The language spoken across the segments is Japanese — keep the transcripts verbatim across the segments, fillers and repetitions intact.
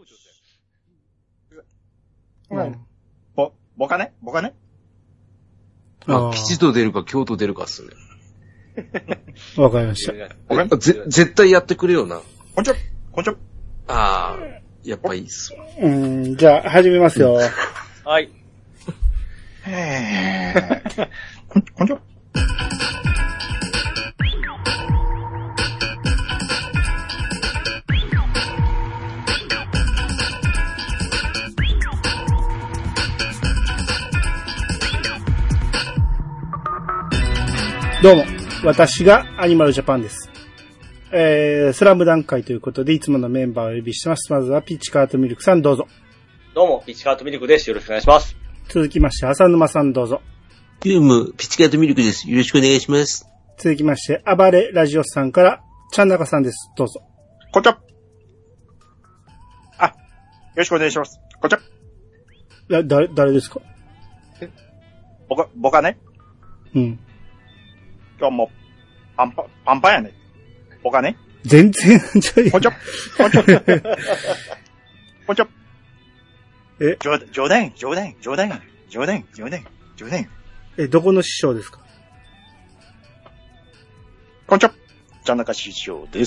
うん。ぼ、ぼかねぼかねあ、吉と出るか京と出るかっすね。 わかりました。 ぜ、絶対やってくれよな。 こんちょ、こんちょ。 ああ、やっぱいいっす。 うん、じゃあ、始めますよ。 はい。 へー。こん、こんちょ。 どうも、私がアニマルジャパンです。えー、スラムダンク会ということで、いつものメンバーをお呼びしてます。まずはピッチカートミルクさんどうぞ。 どうも、ピッチカートミルクです。よろしくお願いします。 続きまして、浅沼さんどうぞ。 どうも、ピッチカートミルクです。よろしくお願いします。 続きまして、暴れラジオスさんから、ちゃんなかさんです。どうぞ。 こんちょ。あ、よろしくお願いします。こんちょ。 だ、誰、誰ですか？ ぼか、ぼかねうん。 今日も、パンパン、パンパンやね。ぼかね全然、ちょい。 こんちょ。こんちょ。こんちょ。 え冗談、冗談、冗談、冗談、冗談、冗談、冗談。 え、どこの師匠ですか？ こんちょ。ちゃんなか師匠です。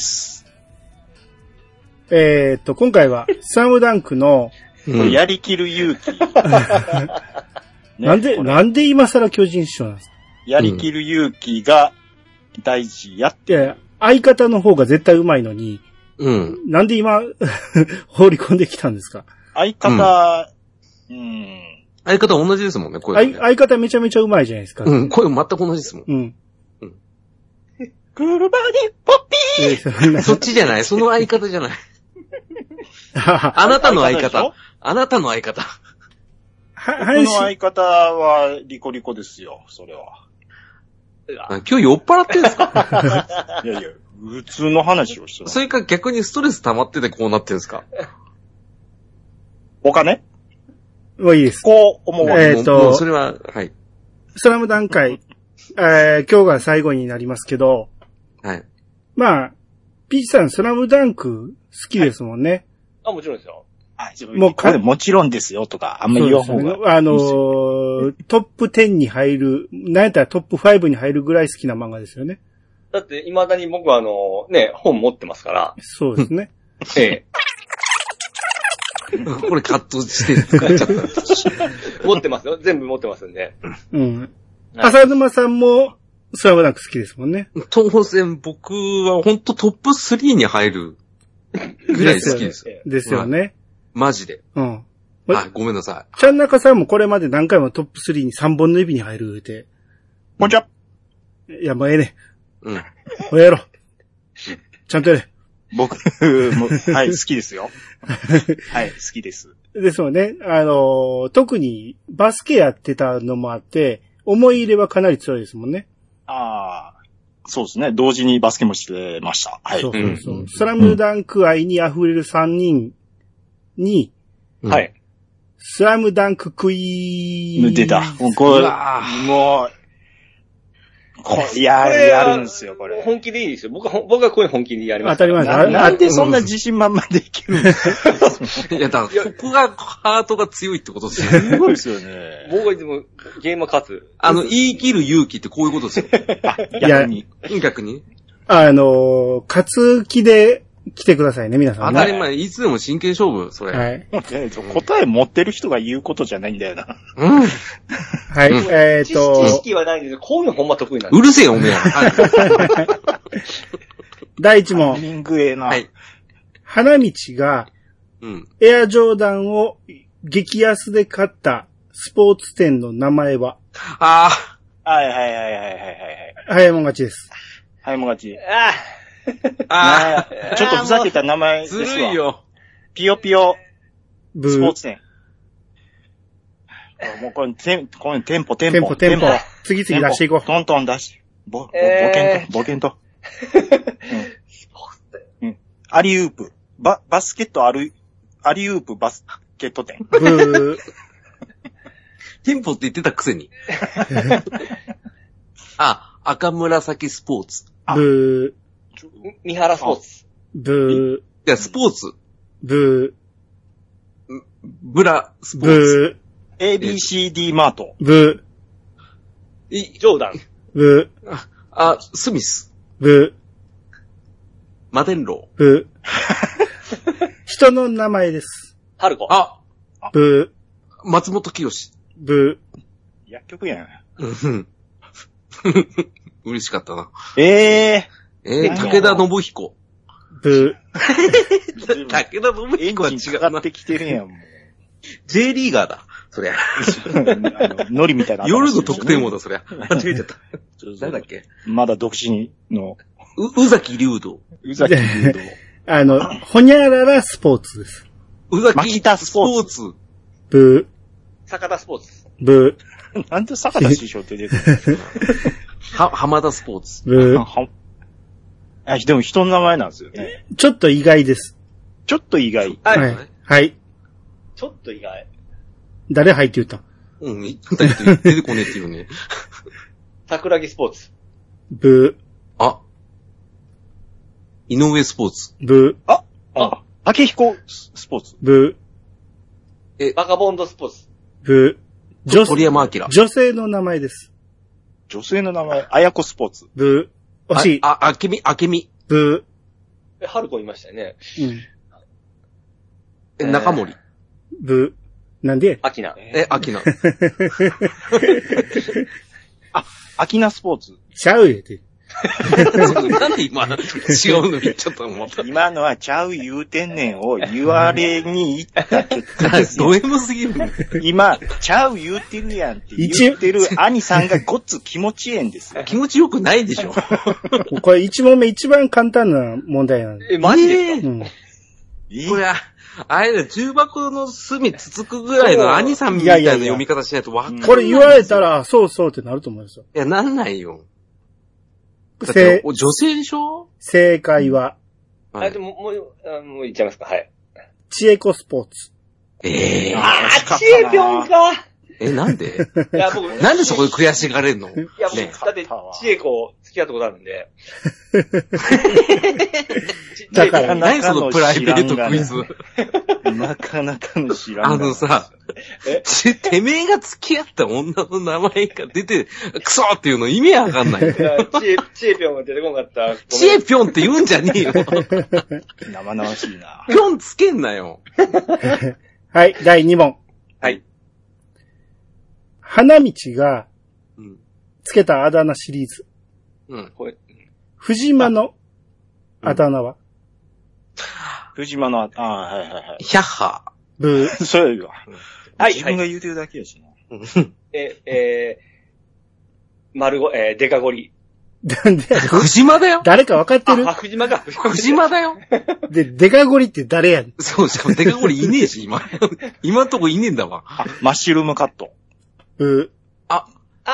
えーっと、今回は、スラムダンクの、 うん、やりきる勇気。 ね、なんで、なんで今更巨人師匠なんですか？ やりきる勇気が大事やって。 いや、相方の方が絶対上手いのに、 うん。 なんで今、放り込んできたんですか？ 相方、うん。うん相方同じですもんね、声、ね。 相、相方めちゃめちゃ上手いじゃないですか。 うん、声全く同じですもん。 うん。 うん。クールバディポッピーそっちじゃない、その相方じゃない。あなたの相方。あなたの相方。 は、僕の相方はリコリコですよ、それは。 今日酔っ払ってんですか？ いやいや、普通の話をしてます。 それか逆にストレス溜まっててこうなってんですか？ お金はいいです。 こう思うわけ。 えっと、 もうそれは、はい。 スラムダンク会、えー、今日が最後になりますけど、 はい。 まあ、ピーチさんスラムダンク好きですもんね。はい、 あ、もちろんですよ。 あ、もうこれもちろんですよとか、あんまり言わん方がいいですよ。 あのー、トップじゅうに入る、なんやったらトップごに入るぐらい好きな漫画ですよね。 だって、未だに僕はあの、ね、本持ってますから。 そうですね。 ええ。 これカットして使っちゃった。持ってますよ。全部持ってますんで。 うん。浅沼さんも、スラムダンク好きですもんね。 当然、僕は本当トップスリーに入るぐらい好きですよ。 ですよね。 マジで。 うん。 あ、ごめんなさい。ちゃんなかさんもこれまで何回もトップスリーにさんぼんの指に入るって。 こんちゃ。 いや、もうええね。 うん。 もうやろう。ちゃんとやれ。 僕も、はい、好きですよ。はい、好きです。 ですよね。あの、特にバスケやってたのもあって、思い入れはかなり強いですもんね。 ああ、そうですね。同時にバスケもしてました。はい。 そうそうそう。うん、スラムダンク愛に溢れるさんにんに、 うん、はい。 スラムダンククイーン。 出た。もうこれ、もう、これ、やる、やるんですよ、これ。 本気でいいですよ。僕は、僕はこれ本気でやります。 当たり前です。 な, なんでそんな自信満々でいけるんですか？ いや、だから、ここがハートが強いってことですよね。 すごいですよね。 僕はいつもゲームは勝つ。 あの、言い切る勇気ってこういうことですよ。 逆に。 逆にあの、勝つ気で来てくださいね、皆さん、ね。 当たり前、いつでも真剣勝負、それ。 はい。 答え持ってる人が言うことじゃないんだよな。 うん。 はい、うん、えっ、ー、と。 知識はないんですけど、こういうのほんま得意なんです。 うるせえよ、おめえ。はい。 だいいち問。 リングエーな。 はい。 花道が、 うん。 エアジョーダンを激安で買ったスポーツ店の名前は？ ああ。はいはいはいはいはいはい。 早いもん勝ちです。 早いもん勝ち。 ああ。ああ。ちょっとふざけた名前ですわ。 ずるいよ。 ピヨピヨ。 ブー。 スポーツ店。もうこれ、テン、これテンポ、テンポ。 テンポ、テンポ。次々出していこう。 トントン出し。ぼ、ぼ、 えー、 ボケんと、ボケんと。うん。うん。アリウープ。バ、バスケットある、アリウープバスケット店。 ブー。 テンポって言ってたくせに。あ、赤紫スポーツ。 ブー。三原スポーツ。 ブー。 いや、スポーツ。 ブブラスポーツ。 ブエービーシーディー マート。 ー、ブジョーダン。 ー、ブあ、あ、スミス。 ー、ブマデンロー、ブー。人の名前です。 ハルコ。 ー。あ、 ブ松本清志。 ー、ブ薬局やん。 うん嬉しかったな。 ええー、武田信彦。 ー、ブー。 武田信エン彦は違ジンかかっうな。 てきてるやん、もう。 J リーガーだ。そりゃ。 あのノリみたいな。 夜の得点王だ、そりゃ。間違えちゃった。 そうそう誰だっけまだ独身の、 う、宇崎竜道。 宇崎竜道。 あの、ほにゃららスポーツです。 宇崎牧田スポーツスポーツ。 ブ坂田スポーツ。 ー、ブなんで坂田師匠って出てるは、浜田スポーツ。 ー、ブのはあ、でも人の名前なんですよね。 ー。ちょっと意外です。 ちょっと意外。 はい。 はい。はい。 ちょっと意外。 誰入って言ったうん、言ったけど出てこねえっていうね。 桜木スポーツ。 ブあ。井上スポーツ。 ー、ブあ、あ、竹彦スポーツ。 ー、ブバカボンドスポーツ。 ー、ブー。女鳥山明。 女性の名前です。 女性の名前、綾子スポーツ。 ブー。惜しい。 あ、あ、あけみ、あけみ。 ブえ、ハルコいましたよね。 ー。うん。 え、中森。 ブー。なんでアキナ。 え、あきな。 あ、アキナスポーツ。 ちゃうやて。 なんで今、違うの言っちゃったのまた。 今のはちゃう言うてんねんを言われに行った結果ですよド M すぎるね。 今、ちゃう言うてるやんって言ってる兄さんがごっつ気持ちええんですよ。 気持ちよくないでしょ。 これ一問目一番簡単な問題なんで。 え、マジですか、 うん。 えこれ、あれだ、重箱の隅つつくぐらいの兄さんみたいな読み方しないとわかんない。 これ言われたら、そうそうってなると思うんですよ。 いや、なんないよ。だっせて、お女性でしょ正解は、 はいあ、でも、もう、あもう言っちゃいますか。はい。 チエコスポーツ。 ええー。 あー、チエピョンか。 え、なんでいや、僕、 なんでそこで悔しがれんのいや、僕、 ね。 だって、チエコ付き合ったことあるんで。 だから何そのプライベートクイズ。 なかなかの知らんあのさ、ちてめえが付き合った女の名前が出て、クソっていうの意味わかんない。 いやチエ、チエピョンが出てこなかった。 チエピョンって言うんじゃねえよ。 生々しいな。 ピョンつけんなよ。 はい、だいに問。 はい。 花道がうん。 つけたあだ名シリーズ。 うん。 これ、 藤間のあだ名は、 藤間の、ああ、はいはいはい。 ヒャッハブー。 そういうわ。 はい自分が言うてるだけやしな。 ー。 え、えー、丸ご、えー、デカゴリ。 なんで藤間だよ。 誰か分かってるあ、藤間か。 藤間だよ。 で、デカゴリって誰やねん。 そう、しかもデカゴリいねえし、今。今んとこいねえんだわ。 あ、マッシュルームカット。 ブあ、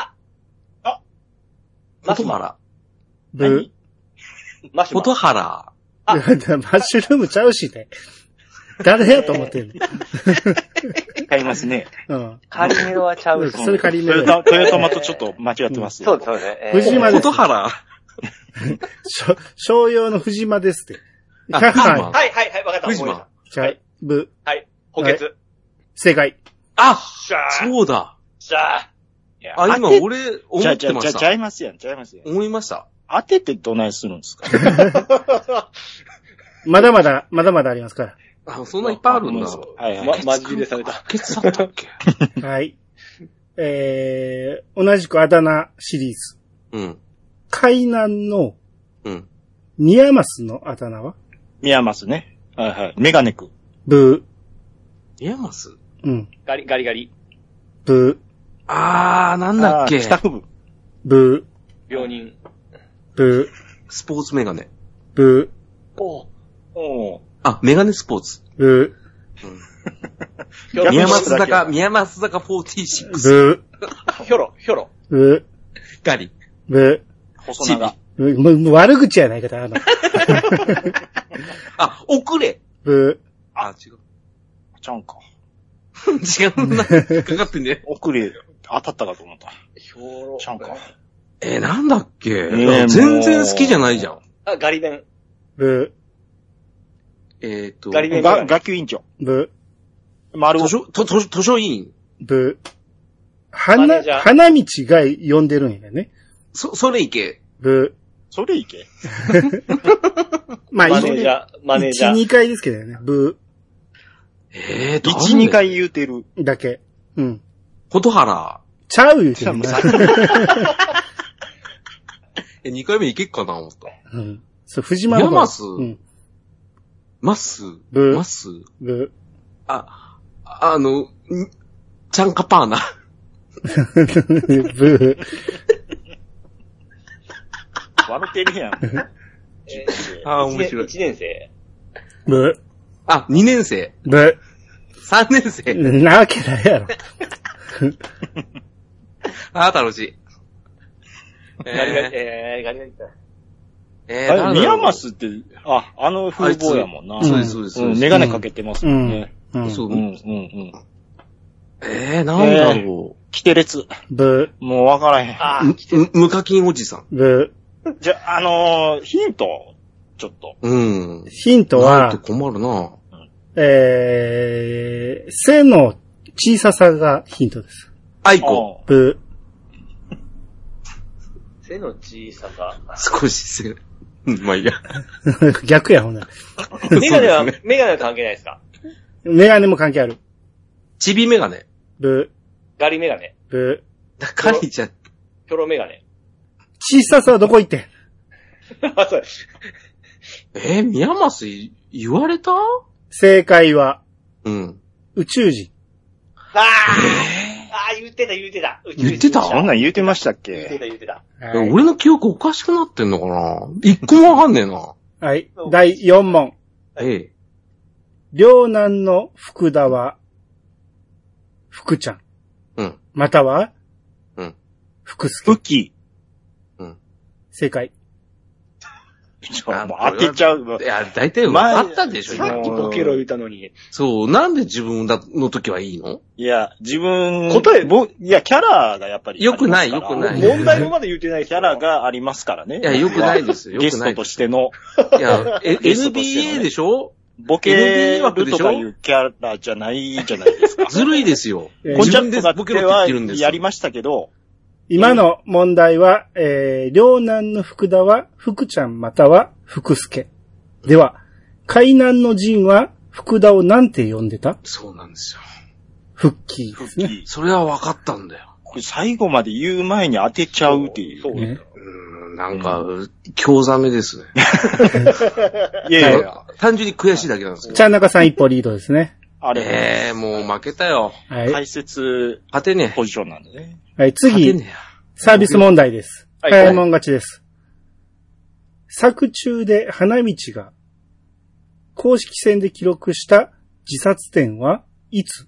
マスマ。 フォトハラ。 ー。ブマシュマ。 フォトハラ。 ー。マッシュルームちゃうしね。誰やと思ってんの。 買いますね。 うん。 カリメロはちゃうし。 それ仮トヨメロ。 タ、トヨタマとちょっと間違ってます。 そうです、そうですね。えー藤間ですフォト。ハラ。 しょ商用の藤間ですって。 あキャッハ藤間はい、はい、はい、わかった。 藤間思い出しじゃあはい、 ブたはい。補欠。 ー。正解。 あ、 しゃー。 そうだ。 しゃいやあ、今当て俺、 ち思ゃうちゃうちゃうちゃってました。 いますやん、ちゃいますやん。 思いました。 当ててどないするんですかまだまだ、まだまだありますかあ、そんないっぱいあるんだ。 はいはい。 ま、マジでされた。 ケツだったっけら。はい。えー、同じくあだ名シリーズ。 うん。 海南のうん。 ニヤマスのあだ名はミヤマスね。はいはい。メガネク。 ブイヤマスー。うん。 ガリ、ガリガリ。 ブあー、なんだっけあー帰宅部。 ー。ブ病人。 ー。ブー。 スポーツメガネ。 ブおおー。 あ、メガネスポーツ。 ー。ブひょろ、 宮宮松坂、宮松坂フォーティーシッー。 クス。 ブひょろ、ひょろ。 ー。ブガリ。 ー。ブ細長。 ー。もうもう悪口やないかだ、あの。 あ、遅れ。 ブあ、違う。 ちゃうんか。 違うな。引っかかってんね。 遅れ、当たったかと思った。 ひょろ。 ちゃうんか。 えー、なんだっけ、 えー全然好きじゃないじゃん。 あ、ガリ弁。 ー。ブえーと、 ガリ弁が学級委員長。 ー。ブ丸図書、と、図図書委員。 ブ。 マ花ネージャー、 花道が呼んでるんやね。 そ、それいけ。 ブ。 それいけ。 まあ、 マネージャー、マネージャいち、 ー。 にかいですけどね。ブえー、 一、二回言うてる。 だけ。うん。 ことはら。 ちゃう言うてるな。 え、二回目いけっかな思った。 うん。そう、藤間の方。 ヤマスうん。 マス。 ブマス。 ブ。 あ、あの、んチャンカパーナ。 ブ。 笑ってるやん。 えーあー面白い一年生。 ブ。 あ、二年生。 ブ。 三年生。 なわけないやろ。 あー、楽しい。 ガリガリ、 ええー、ガリガリだ。 ー、えー、 あれ、ミヤ誰だろうマスって、あ、あの風貌やもんな。 あいつそうです、そうです。そううん、 ですメガネかけてますもんね。 うん。 そううん、うん、うん。 えー、なんだろキテレツ。 ブ。 もうわからへん。 あう。む、む無課金おじさん。 ブ。 じゃ、あのー、ヒント、ちょっと。 うん。 ヒントはないと、困るな。 えー、背の小ささがヒントです。 アイコ。 ブ。 背の小ささ。 少しせ、うん、まあいいや。 逆や、ほんなら。 メガネは、 そうですねメガネは関係ないですか？ メガネも関係ある。 チビメガネ。 ブ。 ガリメガネ。 ブ。 カリちゃん。 キョロメガネ。 小ささはどこ行ってん？ あ、そう。 えー、ミヤマスい言われた正解は、 うん。 宇宙人。 あー、あー、言ってた、言ってた。 言ってたそんなん言うてましたっ言ってけ？ た、言ってた。 はい。 俺の記憶おかしくなってんのかな一個もわかんねえな。 はい。だいよん問。 ええ。 両南の福田は、福ちゃん。 うん。 または、 うん。 福助。 武器。 正解。 ちょもう当てちゃうわい。や、大体分かったでしょ、 前今さっきボケろ言ったのに。 そう、なんで自分だの時はいいのいや、自分、 答えぼ、いや、キャラがやっぱり。 よくないありますからよくない問題もまだ言ってないですキャラがありますからね。 いや、よくないですよ。よくないゲストと。しての、 いや、えゲストとしてエヌビーエーのねでしょボケるとかいうキャラじゃないじゃないですか。 ずるいですよ。 えーコンチャ自分でットだってボケろって言はってるんですよ。 やりましたけど、 今の問題は、えー、両南の福田は福ちゃんまたは福助。では、海南の陣は福田をなんて呼んでた？ そうなんですよ。 フッキーですね。 復帰。 それは分かったんだよ。 これ最後まで言う前に当てちゃうっていう。 そうねうーん、なんか、興ざめですね。 いやいやいや、 単純に悔しいだけなんですけど。 ちゃんなかさん一歩リードですね。 あれ、 ええー、もう負けたよ。 はい。 解説勝てねポジションなんでね。 はい、 え。勝て次、 ねえや。 サービス問題です。 はい早いもん勝ちです。作中で花道が公式戦で記録した自殺点はいつ？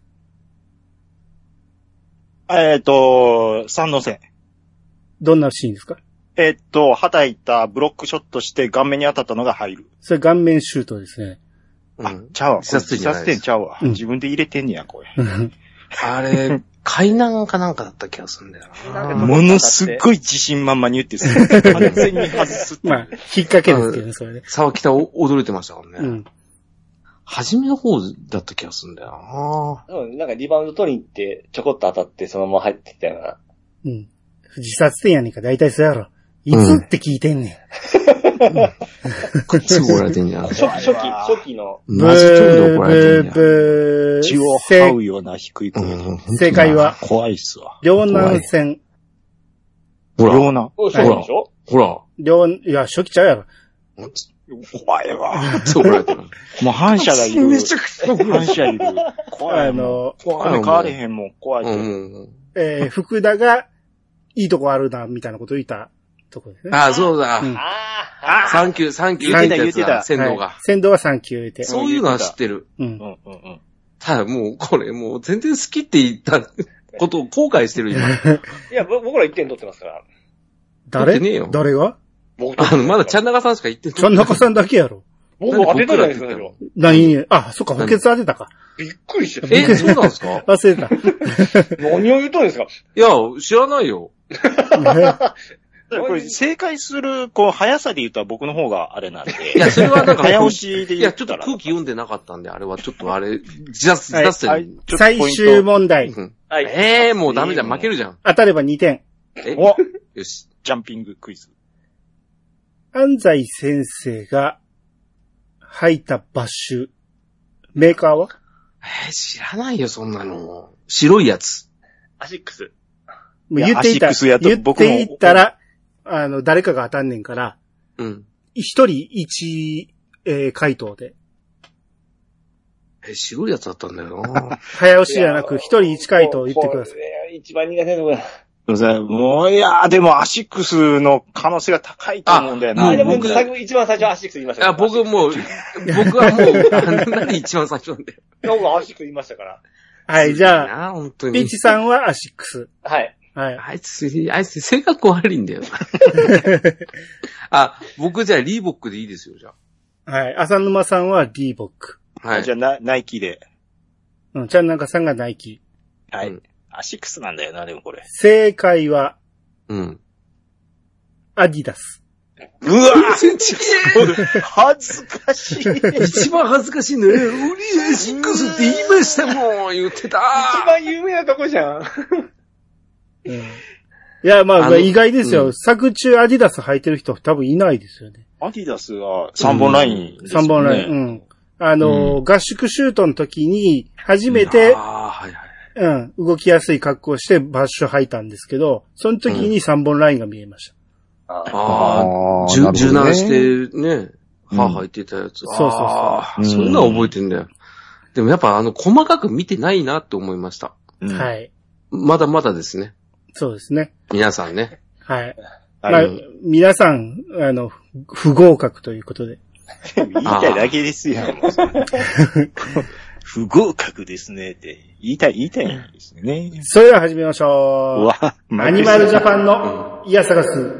えっと、三の線。 どんなシーンですか？ えっと、叩いたブロックショットして顔面に当たったのが入る。 それ顔面シュートですね。 うんあ、ちゃうわ。 自殺点じゃないです自殺点ちゃうわ。 うん自分で入れてんねや、これ。 あれ、海南かなんかだった気がするんだよな。 ものすっごい自信満々に言ってす完全に外すっていう。 まあ、引っ掛けですけどね、それね。 沢北お驚いてましたからね。 うん。 初めの方だった気がするんだようん、なんかリバウンド取りに行って、ちょこっと当たってそのまま入ってきたような。 うん。自殺点やねんか、大体そうやろ。いつって聞いてんねな。すぐ怒られてんじゃん。 初期、初期、初期の。 ん。ブマジ超で怒ー、 られてんじゃん。 ブー、ブー。 血を正這うような低い声で。 うん正解は、 怖いっすわ。 両南戦。 ほら、 ような。 おそうでしょ？ ほら、 両、いや、初期ちゃうやろ。 怖いわ。 そう怒られてる。 もう反射がいる。 めちゃくちゃ怒られてる。 反射いる。怖い。 あの、 怖い。変われへんもん。怖い。 うん。 えー、福田が、いいとこあるな、みたいなことを言ったとこですね。 ああ、そうだ。 うんああ、 サンキュー、サンキュー言ってたやつだ言ってた鮮度がはい。先導はさん級言うて。 そういうのは知ってる。 うんう。んうんうん。 ただもう、これもう全然好きって言ったことを後悔してる今。 いや、ぼ僕らいってん取ってますから。 誰取ってねえよ誰が僕あの、まだちゃんなかさんしか言ってない。 ちゃんなかさんだけやろ。 僕当てたじゃないですか、最初。 何あ、そっか、補欠当てたか。 びっくりして。 え、そうなんですか忘れた。 何を言うとんですか？ いや、知らないよ。 だこれ正解する、こう、速さで言ったら僕の方があれなんで。 いや、それはなんか、 早押しでいや、ちょっと言ったら。 空気読んでなかったんで、あれはちょっとあれ、自殺、自殺はい点。 最終問題。 うんはい。 ええー、もうダメじゃん、負けるじゃん。 当たればにてん。 えおよし。 ジャンピングクイズ。 安西先生が履いたバッシュ。メーカーは？ えー、知らないよ、そんなの。白いやつ。 アシックス。 もう言っていたアシックスやと言っ僕もていったら、あの、誰かが当たんねんから、 うん。 一人一、えー、回答で。 えー、白いやつだったんだよな。 早押しじゃなく、一人一回答言ってください。 い。一番苦手なとこだ。 もう、いやー、でもアシックスの可能性が高いと思うんだよな。 ああ、でも僕僕、最後一番最初アシックス言いましたいや、僕もう、僕はもう、あの何一番最初なんだよ。 僕アシックス言いましたから。 はい、じゃあ、 あ、本当に。 ピッチさんはアシックス。 はい。 はい。 あいつ、あいつ性格悪いんだよな。あ、僕じゃあリーボックでいいですよ、じゃはい。浅沼さんはリーボック。 あ。はい。 じゃあ、ナナイキで。 うん、ちゃんなんかさんがナイキ。 はい。 うんアシックスなんだよな、でもこれ。 正解は、 うん。 アディダス。 うわー恥ずかしい。 一番恥ずかしいのよ。俺アシックスって言いましたもん、言ってた。 一番有名なとこじゃん。 うん、いや、まあ、 あの意外ですよ。 うん作中アディダス履いてる人多分いないですよね。 アディダスはさんぼんラインですよね。 さんぼんライン。うん。あの、合宿シュートの時に、初めて、 ああ、はいはい。 うん、動きやすい格好をしてバッシュ履いたんですけど、その時にさんぼんラインが見えました。 あああ、 ーなるほどね柔軟してね、 うん歯履いてたやつ。 そうそうそうあーうんそんなの覚えてんだよ。でもやっぱあの、細かく見てないなって思いました。 うんはい。 まだまだですね。 そうですね。 皆さんね。 はい。 あまあの、 皆さん、あの、不合格ということで。 言いたいだけですよ。もうそれ不合格ですねって言いたい、言いたいんですね。 それでは始めましうょう。 わ、 アニマルジャパンのイヤサガス。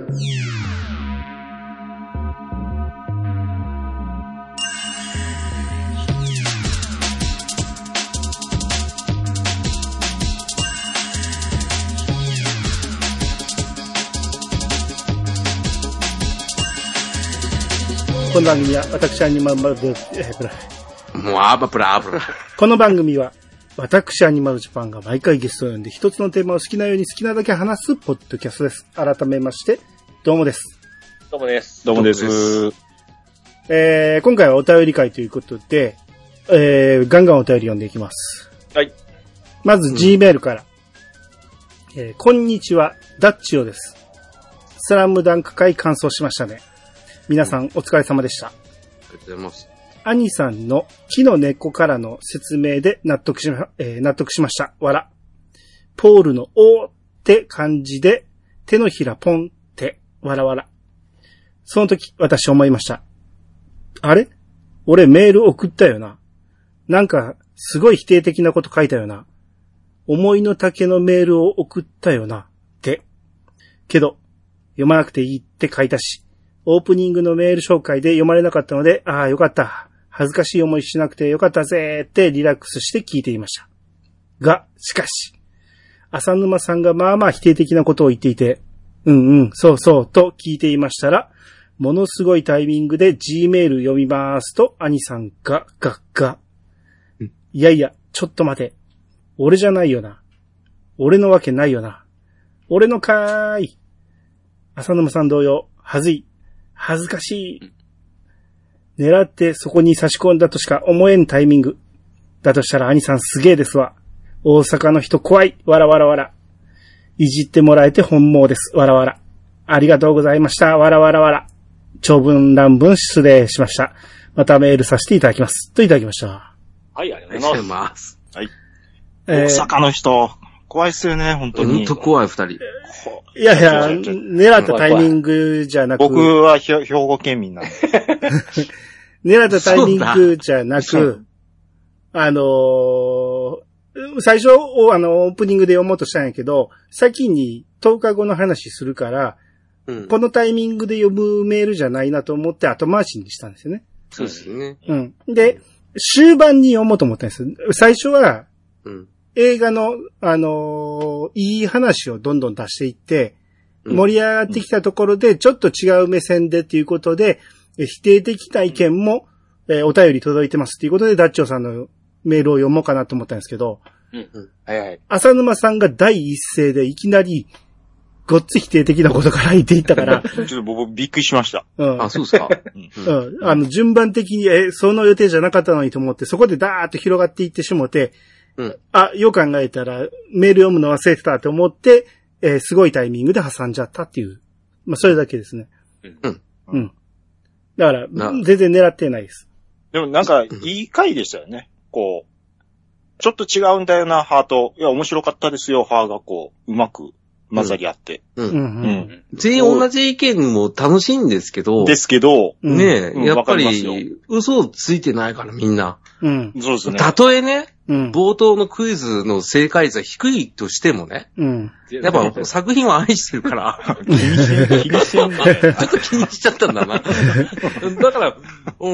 この番組は私アニマルジャパン、えーブラもう、あばぷらあぶら。 この番組は私アニマルジャパンが毎回ゲストを呼んで一つのテーマを好きなように好きなだけ話すポッドキャストです。改めまして、どうもです。 どうもです。 どうもです。 えー、今回はお便り会ということで、えー、ガンガンお便り読んでいきます。 はい。 まず G メールから。えー、こんにちは、ダッチオです。スラムダンク会完走しましたね。皆さんお疲れ様でした。 ありがとうございます。 兄さんの木の根っこからの説明で納得しま、えー納得しました。わら。ポールのおーって感じで、手のひらポンって、わらわら。その時、私思いました。あれ？俺メール送ったよな。なんか、すごい否定的なこと書いたよな。思いの丈のメールを送ったよな。って。けど、読まなくていいって書いたし、オープニングのメール紹介で読まれなかったので、ああ、よかった。恥ずかしい思いしなくてよかったぜってリラックスして聞いていました。が、しかし、浅沼さんがまあまあ否定的なことを言っていて、うんうん、そうそうと聞いていましたら、ものすごいタイミングで G メール読みますと、兄さんが、が、が。いやいや、ちょっと待て。俺じゃないよな。俺のわけないよな。俺のかーい。浅沼さん同様、はずい。恥ずかしい。狙ってそこに差し込んだとしか思えんタイミング。だとしたら兄さんすげえですわ。大阪の人怖い。わらわらわら。いじってもらえて本望です。わらわら。ありがとうございました。わらわらわら。長文乱文失礼しました。またメールさせていただきます。といただきました。 はい、ありあがとうございりがとうございます。 ます。 はい。 え大阪の人、怖いっすよね、本当ほんに。 と怖い二人。 ーいやいや、狙ったタイミングじゃなく、 僕はひょ兵庫県民なんで。 狙ったタイミングじゃなそうく、あのー最初、あの、オープニングで読もうとしたんやけど、先にとおかごの話するから、 うん。 このタイミングで読むメールじゃないなと思って後回しにしたんですよね。 そうですね。 うん。で、終盤に読もうと思ったんです。最初はうん。 映画の、あのーいい話をどんどん出していって、 盛り上がってきたところで、ちょっと違う目線でっていうことで、否定的な意見も、えー、お便り届いてますっていうことで、ダッチョウさんのメールを読もうかなと思ったんですけど、 うんうん。はいはい。 浅沼さんが第一声でいきなり、ごっつ否定的なことから言っていったから。 ちょっと僕びっくりしました。 うん。 あ、そうですか。 うん。あの、順番的に、え、その予定じゃなかったのにと思って、そこでダーッと広がっていってしもて、 うん。 あ、よく考えたら、メール読むの忘れてたと思って、えー、すごいタイミングで挟んじゃったっていう。まあ、それだけですね。 うん。 うん。だから、全然狙ってないです。 でもなんか、いい回でしたよね。こう、ちょっと違うんだよな、ハート。いや、面白かったですよ、ハーがこう、うまく混ざり合って。 うん。 うん。うんうん全員同じ意見も楽しいんですけど。 ですけど、 ねえ、 うんやっぱわかりり、嘘をついてないからみんな。 うん。 そうですね。 たとえね、 うん。 冒頭のクイズの正解率は低いとしてもね、 うん。 やっぱ作品は愛してるから、 気にし、気にしてんね。 ちょっと気にしちゃったんだな。だから、うん、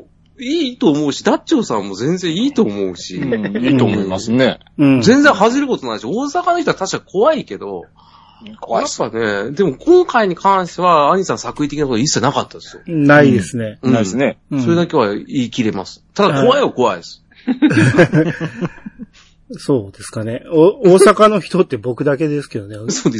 いいと思うし、ダッチョウさんも全然いいと思うし、 うん、いいと思いますね。 うん。 全然外れることないし、大阪の人は確か怖いけど、 怖いっす。 やっぱね、でも今回に関しては、アニさん作為的なこと一切なかったですよ。 ないですね。 うんないですね。 うんそれだけは言い切れます。ただ怖いは怖いです。 そうですかね。お、大阪の人って僕だけですけどね。 そうです。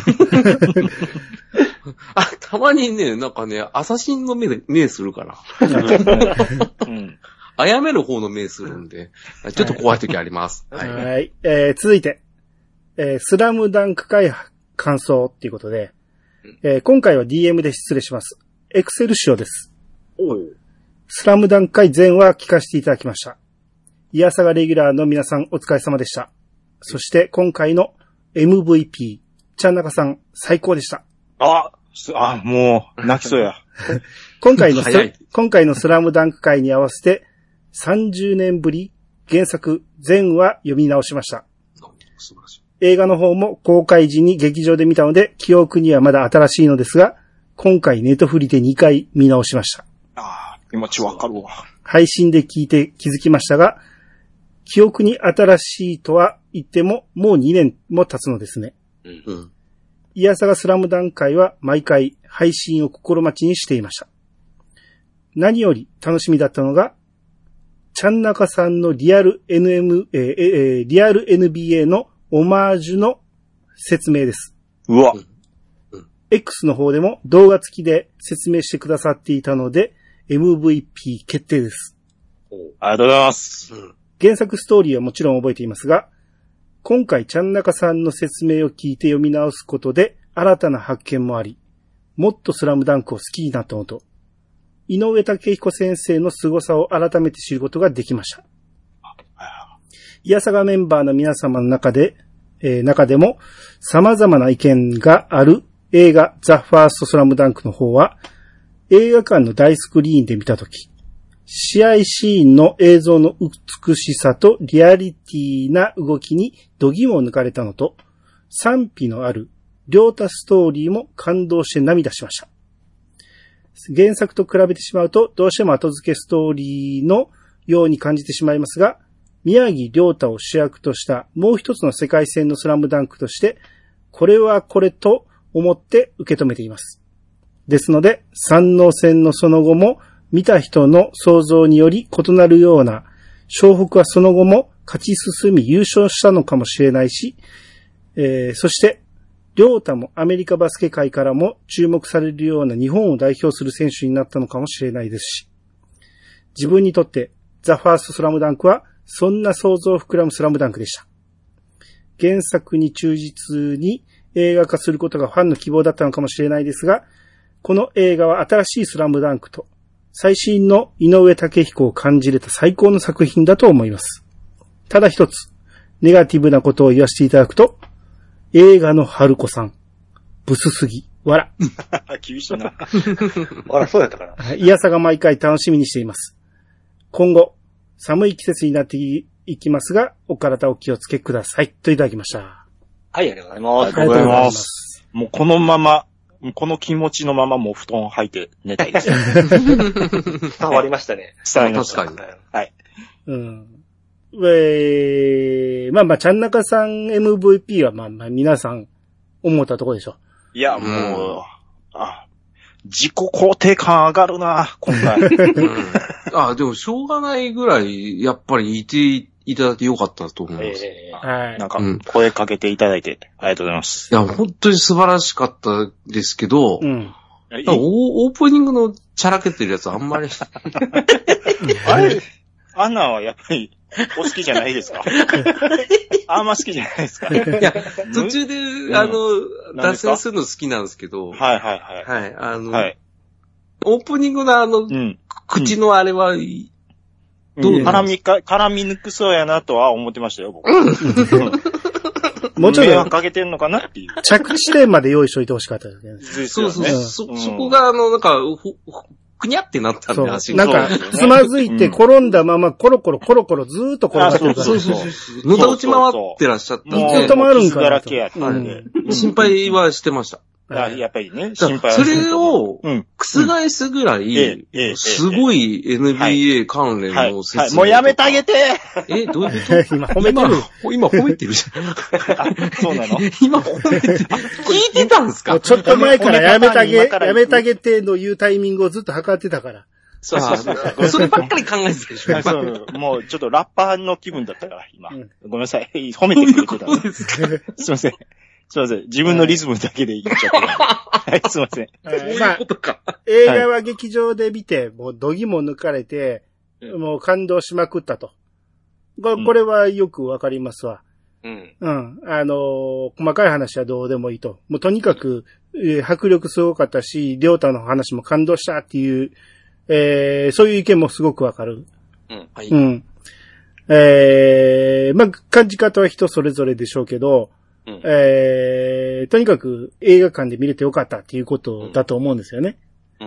あ、たまにね、なんかね、アサシンの目で、目するから。 うん。 あやめる方の目するんで、ちょっと怖い時あります。 は。 はいい。 えー、続いて、えー、スラムダンク会感想っていうことで、えー、今回は ディーエム で失礼します。エクセル仕様です。 おい。 スラムダンク会全話聞かせていただきました。イヤサガレギュラーの皆さんお疲れ様でした。そして今回の エムブイピー、ちゃんなかさん最高でした。 あ、あ、もう、泣きそうや。 今回のス、 早い今回のスラムダンク会に合わせてさんじゅうねんぶり原作全話読み直しました。 素晴らしい。 映画の方も公開時に劇場で見たので記憶にはまだ新しいのですが、今回ネットフリでにかい見直しました。 ああ、気持ちわかるわ。 配信で聞いて気づきましたが、記憶に新しいとは言ってももうにねんも経つのですね。 うん。 イヤサガスラムダンク会は毎回配信を心待ちにしていました。何より楽しみだったのが、ちゃんなかさんのリアル エヌエム、えーえー、リアル エヌビーエー のオマージュの説明です。 うわ。 X の方でも動画付きで説明してくださっていたので エムブイピー 決定です。 ありがとうございます。 原作ストーリーはもちろん覚えていますが、今回ちゃんなかさんの説明を聞いて読み直すことで新たな発見もあり、もっとスラムダンクを好きになったのと、井上武彦先生の凄さを改めて知ることができました。イヤサガメンバーの皆様の中で、えー、中でも様々な意見がある映画ザ・ファースト・スラムダンクの方は、映画館の大スクリーンで見たとき、試合シーンの映像の美しさとリアリティな動きに度肝を抜かれたのと、賛否のある両太ストーリーも感動して涙しました。原作と比べてしまうと、どうしても後付けストーリーのように感じてしまいますが、宮城亮太を主役としたもう一つの世界線のスラムダンクとして、これはこれと思って受け止めています。ですので、三能戦のその後も、見た人の想像により異なるような、湘北はその後も勝ち進み優勝したのかもしれないし、えー、そして、亮太もアメリカバスケ界からも注目されるような日本を代表する選手になったのかもしれないですし、自分にとってザ・ファースト・スラムダンクはそんな想像を膨らむスラムダンクでした。原作に忠実に映画化することがファンの希望だったのかもしれないですが、この映画は新しいスラムダンクと最新の井上武彦を感じれた最高の作品だと思います。ただ一つ、ネガティブなことを言わせていただくと、映画の春子さん、ブスすぎ、わら。 厳しいな。 あら、そうやったかな。 いやさが毎回楽しみにしています。今後、寒い季節になっていきますが、お体お気をつけください。といただきました。 はい、ありがとうございます。 ありがとうございます。もうこのまま、この気持ちのままもう布団履いて寝たいです。 伝わりましたね。 伝わりました。 確かに。 はい。 うん。えー、まあまあ、ちゃんなかさん エムブイピー はまあまあ皆さん思ったところでしょ。 いや、もう、うん、あ、自己肯定感上がるな、今回。 うん、あ、でもしょうがないぐらい、やっぱりいていただいてよかったと思います。 えー、はい。なんか、声かけていただいて、ありがとうございます。 いや、本当に素晴らしかったですけど、うん、オープニングのチャラけてるやつあんまり。 あれ、アンナはやっぱり、お好きじゃないですか？あんま好きじゃないですか？いや、途中で、うん、あの、脱線するの好きなんですけど。 はいはいはい。 はい、あの、はい、オープニングのあの、うん、口のあれは、うん、 どう絡みか、絡み抜くそうやなとは思ってましたよ、僕。うん、 もうちょっと。 迷惑かけてんのかなっていう。 着地点まで用意しといてほしかったですね。 そうそう、うん、そ、そこがあの、なんか、くにゃってなったんで、足が。なんか、つまずいて転んだままコロコロコロコロずーっと転がってるから。 そうそうそう。のだ打ち回ってらっしゃったんで。 ずっと回るんかなと。 心配はしてました。 やっぱりね、心配はそれを、覆すぐらい、すごい エヌビーエー 関連の説明。はい。 もうやめてあげてえ、どういうこと今褒めてる今褒めてるじゃん。 そうなの今褒めてる。聞いてたんすかちょっと前からやめてあげ、やめてあげての言うタイミングをずっと測ってたから。 そうそうそう。そればっかり考えてたでしょ。 そう。もうちょっとラッパーの気分だったから、今。ごめんなさい。褒めてくれてた。 そうですか。 すいません。すいません。自分のリズムだけで言っちゃって。はい、すいません。 そういうことか。 映画は劇場で見て、もう度肝抜かれて、もう感動しまくったと。これはよくわかりますわ。うん。うん。あのー、細かい話はどうでもいいと。もうとにかく、えー、迫力すごかったし、りょうたの話も感動したっていう、えー、そういう意見もすごくわかる。 うん。はい。 うん。えー、まあ、感じ方は人それぞれでしょうけど、うん、えー、とにかく映画館で見れてよかったっていうことだと思うんですよね。 うん。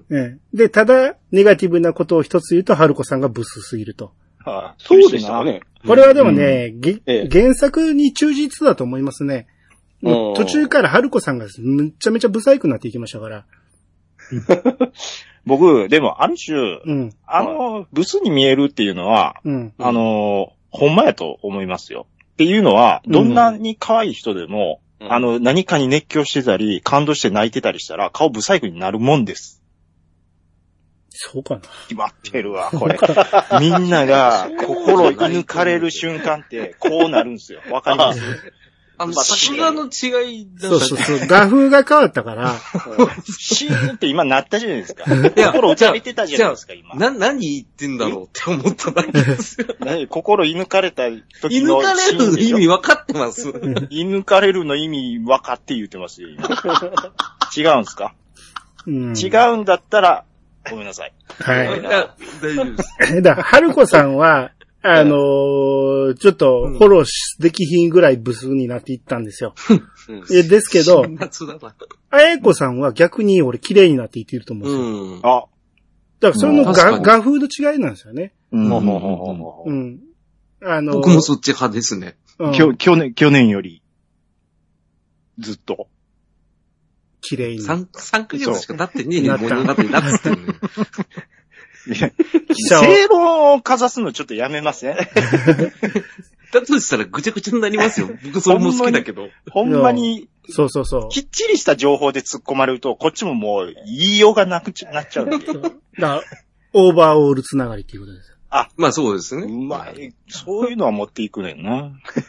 うん。で、ただ、ネガティブなことを一つ言うと、春子さんがブスすぎると。 はあ、そうでしたね。 これはでもね、うんええ、原作に忠実だと思いますね。もう途中から春子さんがめちゃめちゃブサイクになっていきましたから。 僕、でもある種、 うん、 あの、ブスに見えるっていうのは、 うん、 あの、ほんまやと思いますよ。っていうのは、どんなに可愛い人でも、うん、あの、何かに熱狂してたり、感動して泣いてたりしたら、顔ブサイクになるもんです。 そうかな。 決まってるわ、これ。みんなが心射抜かれる瞬間って、こうなるんですよ。わかりますあの、作画の違いだそうそうそう。画風が変わったから。 シーンって今なったじゃないですか。心打たれてたじゃないですか、今。 な、何言ってんだろうって思っただけですよ。 心射抜かれた時のシーン。射抜かれるの意味分かってます射抜かれるの意味分かって言ってますよ、今。違うんすか、うん、違うんだったら、ごめんなさい。 はい。 大丈夫です。 だから、春子さんは、あのー、ちょっと、フォローできひんぐらいブスになっていったんですよ。えですけど、あやこさんは逆に俺綺麗になっていっていると思うんですよ。 うん、あ。 だからその画、画風の違いなんですよね。 うん。 うん。あのー、 僕もそっち派ですね。 うん、きょ去年、去年より、ずっと。 綺麗に。 三、三ヶ月しか経ってねえよ、物語になってるね。 正論をかざすのちょっとやめますね。 だとしたらぐちゃぐちゃになりますよ。僕それも好きだけど。 ほんまに、 そうそうそう。 きっちりした情報で突っ込まれると、こっちももう言いようがなくちゃ、なっちゃうんで。だから、オーバーオールつながりっていうことですよ。 あ、 まあそうですね。 うまい。そういうのは持っていくねんな。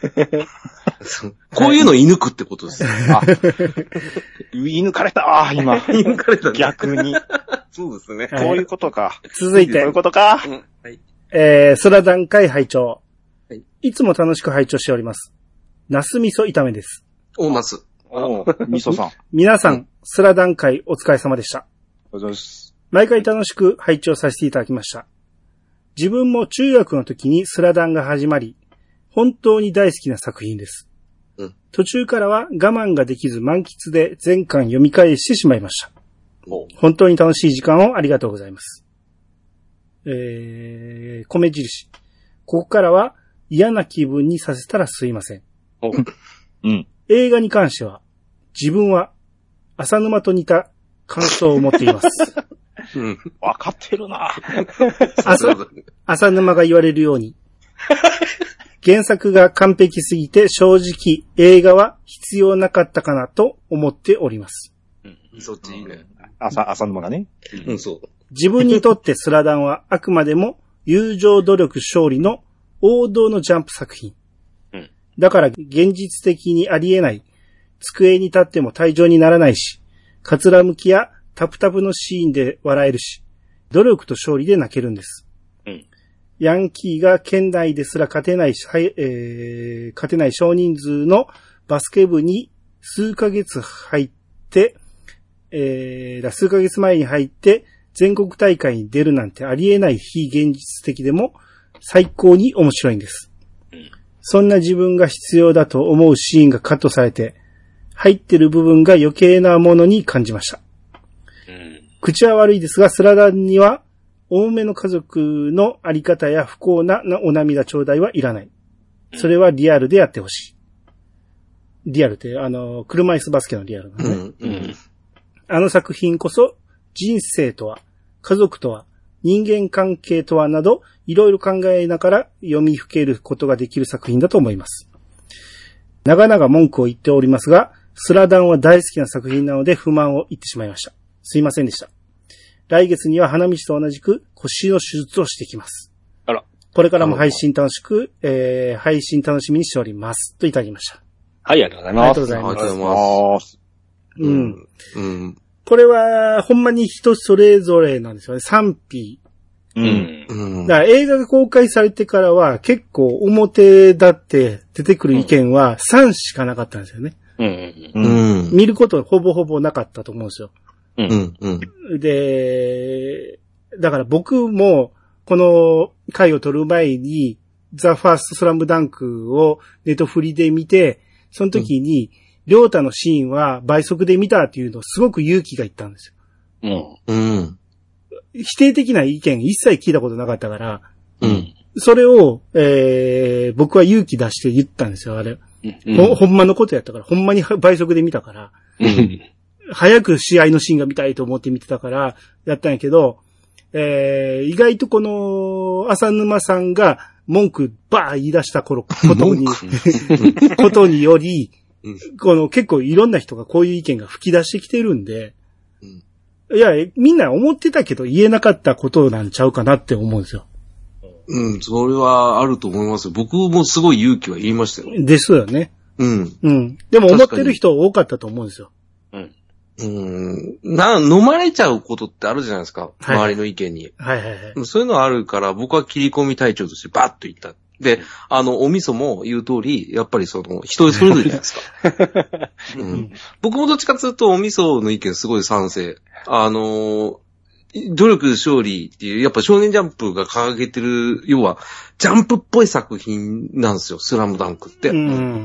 こういうの射抜くってことですよ。あ、 射抜かれた、今。 射抜かれた、ね。 逆に。 そうですね。 こういうことか。 続いて。 こういうことか。 うん、はい。 えー、スラダン会拝聴。 はい。 いつも楽しく拝聴しております。ナス味噌炒めです。 おます。 お味噌さん。 皆さん、スラダン会お疲れ様でした。 お疲れ様です。 毎回楽しく拝聴させていただきました。自分も中学の時にスラダンが始まり、本当に大好きな作品です。 うん、 途中からは我慢ができず満喫で全巻読み返してしまいました。本当に楽しい時間をありがとうございます。えー、米印。ここからは嫌な気分にさせたらすいません。 うん、 映画に関しては、自分は浅沼と似た感想を持っています。 うん、わかってるな浅、浅沼が言われるように、 原作が完璧すぎて正直映画は必要なかったかなと思っております。 うん、そっちいいね。 朝、朝沼がね。 うん、そう。 自分にとってスラダンはあくまでも友情努力勝利の王道のジャンプ作品。うん、だから現実的にありえない机に立っても退場にならないし、カツラ向きやタプタプのシーンで笑えるし、努力と勝利で泣けるんです。うん、ヤンキーが県内ですら勝てない、えー、勝てない少人数のバスケ部に数ヶ月入って、えー、数ヶ月前に入って全国大会に出るなんてありえない非現実的でも最高に面白いんです。うん、そんな自分が必要だと思うシーンがカットされて、入ってる部分が余計なものに感じました。うん、口は悪いですが、スラダンには、多めの家族のあり方や不幸なお涙頂戴はいらない。それはリアルでやってほしい。リアルって、あの、車椅子バスケのリアルなんね、うんうん。あの作品こそ、人生とは、家族とは、人間関係とはなど、いろいろ考えながら読みふけることができる作品だと思います。長々文句を言っておりますが、スラダンは大好きな作品なので不満を言ってしまいました。すいませんでした。来月には花道と同じく腰の手術をしてきます。 あら。 これからも配信楽しく、えー、配信楽しみにしております。といただきました。 はい、ありがとうございます。 ありがとうございます。 ありがとうございます。 うん。うん。これは、ほんまに人それぞれなんですよね。賛否。 うん。 うん。だから映画が公開されてからは結構表立って出てくる意見はさんしかなかったんですよね。 うん。 うん。見ることほぼほぼなかったと思うんですよ。 うん。うん。 で、だから僕もこの回を撮る前にザ・ファーストスラムダンクをネトフリで見て、その時にりょうたのシーンは倍速で見たっていうのをすごく勇気がいったんですよ。 うん。うん。 否定的な意見一切聞いたことなかったから、 うん。 それを、えー、僕は勇気出して言ったんですよ、あれ。 うん、 ほ, ほんまのことやったから、ほんまに倍速で見たから、 うん、 早く試合のシーンが見たいと思って見てたから、やったんやけど、えー、意外とこの、浅沼さんが文句ばー言い出した頃、ことに、ことにより、この結構いろんな人がこういう意見が吹き出してきてるんで、うん、いや、みんな思ってたけど言えなかったことなんちゃうかなって思うんですよ。 うん、それはあると思いますよ。僕もすごい勇気は言いましたよ。 ですよね。 うん。 うん。でも思ってる人多かったと思うんですよ。 うん。うん。な、飲まれちゃうことってあるじゃないですか。はい、周りの意見に。 はいはいはい。 そういうのあるから、僕は切り込み隊長としてバッと言った。で、あの、お味噌も言う通り、やっぱりその、人それぞれじゃないですか。うん。僕もどっちかというと、お味噌の意見すごい賛成。あの、努力勝利っていう、やっぱ少年ジャンプが掲げてる、要は、ジャンプっぽい作品なんですよ、スラムダンクって。 うん、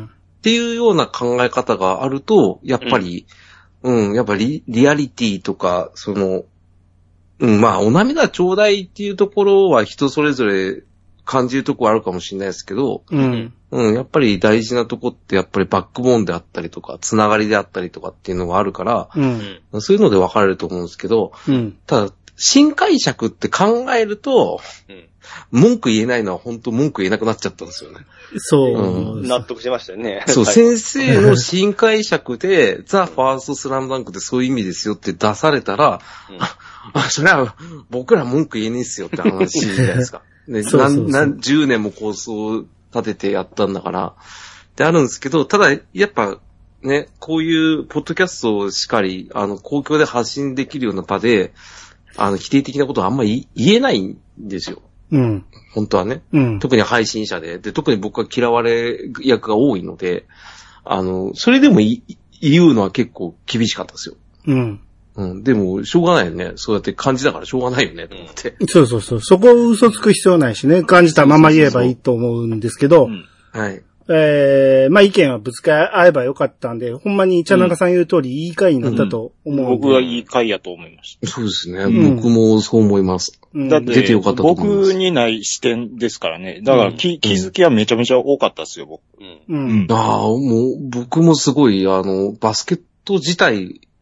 っていうような考え方があると、やっぱり、うん、うん、やっぱりリアリティとか、その、うん、まあ、お涙ちょうだいっていうところは人それぞれ感じるところあるかもしれないですけど、 うん、 うん、やっぱり大事なとこってやっぱりバックボーンであったりとか、つながりであったりとかっていうのがあるから、 うん、 そういうので分かれると思うんですけど、 うん、 ただ、新解釈って考えると、うん、文句言えないのは本当文句言えなくなっちゃったんですよね。 そう、 うん。納得しましたよね。 そう、先生の新解釈で、ザ・ファーストスラムダンクってそういう意味ですよって出されたら、うん、あ、それは僕ら文句言えねえっすよって話じゃないですか。ね、 そうそうそう何、何十年も構想立ててやったんだから、ってあるんですけど、ただ、やっぱ、ね、こういうポッドキャストをしっかり、あの、公共で発信できるような場で、あの、否定的なことはあんまり言えないんですよ。 うん。 本当はね。 うん。 特に配信者で。で、特に僕は嫌われ役が多いので、あの、それでも言うのは結構厳しかったですよ。 うん。 うん。でも、しょうがないよね。そうやって感じだからしょうがないよね、と思って。 そうそうそう。そこを嘘つく必要ないしね。感じたまま言えばいいと思うんですけど、 うん、はい。 えー、まあ意見はぶつか合えばよかったんで、ほんまに茶中さん言う通り、いい回になったと思うんで、 うんうん、僕はいい回やと思いました。 そうですね。うん、僕もそう思います。 うん、だって、出てよかったと思います。僕にない視点ですからね。だからき、うん、気づきはめちゃめちゃ多かったですよ、僕。 うん。 ああ、もう、僕もすごい、あの、バスケット自体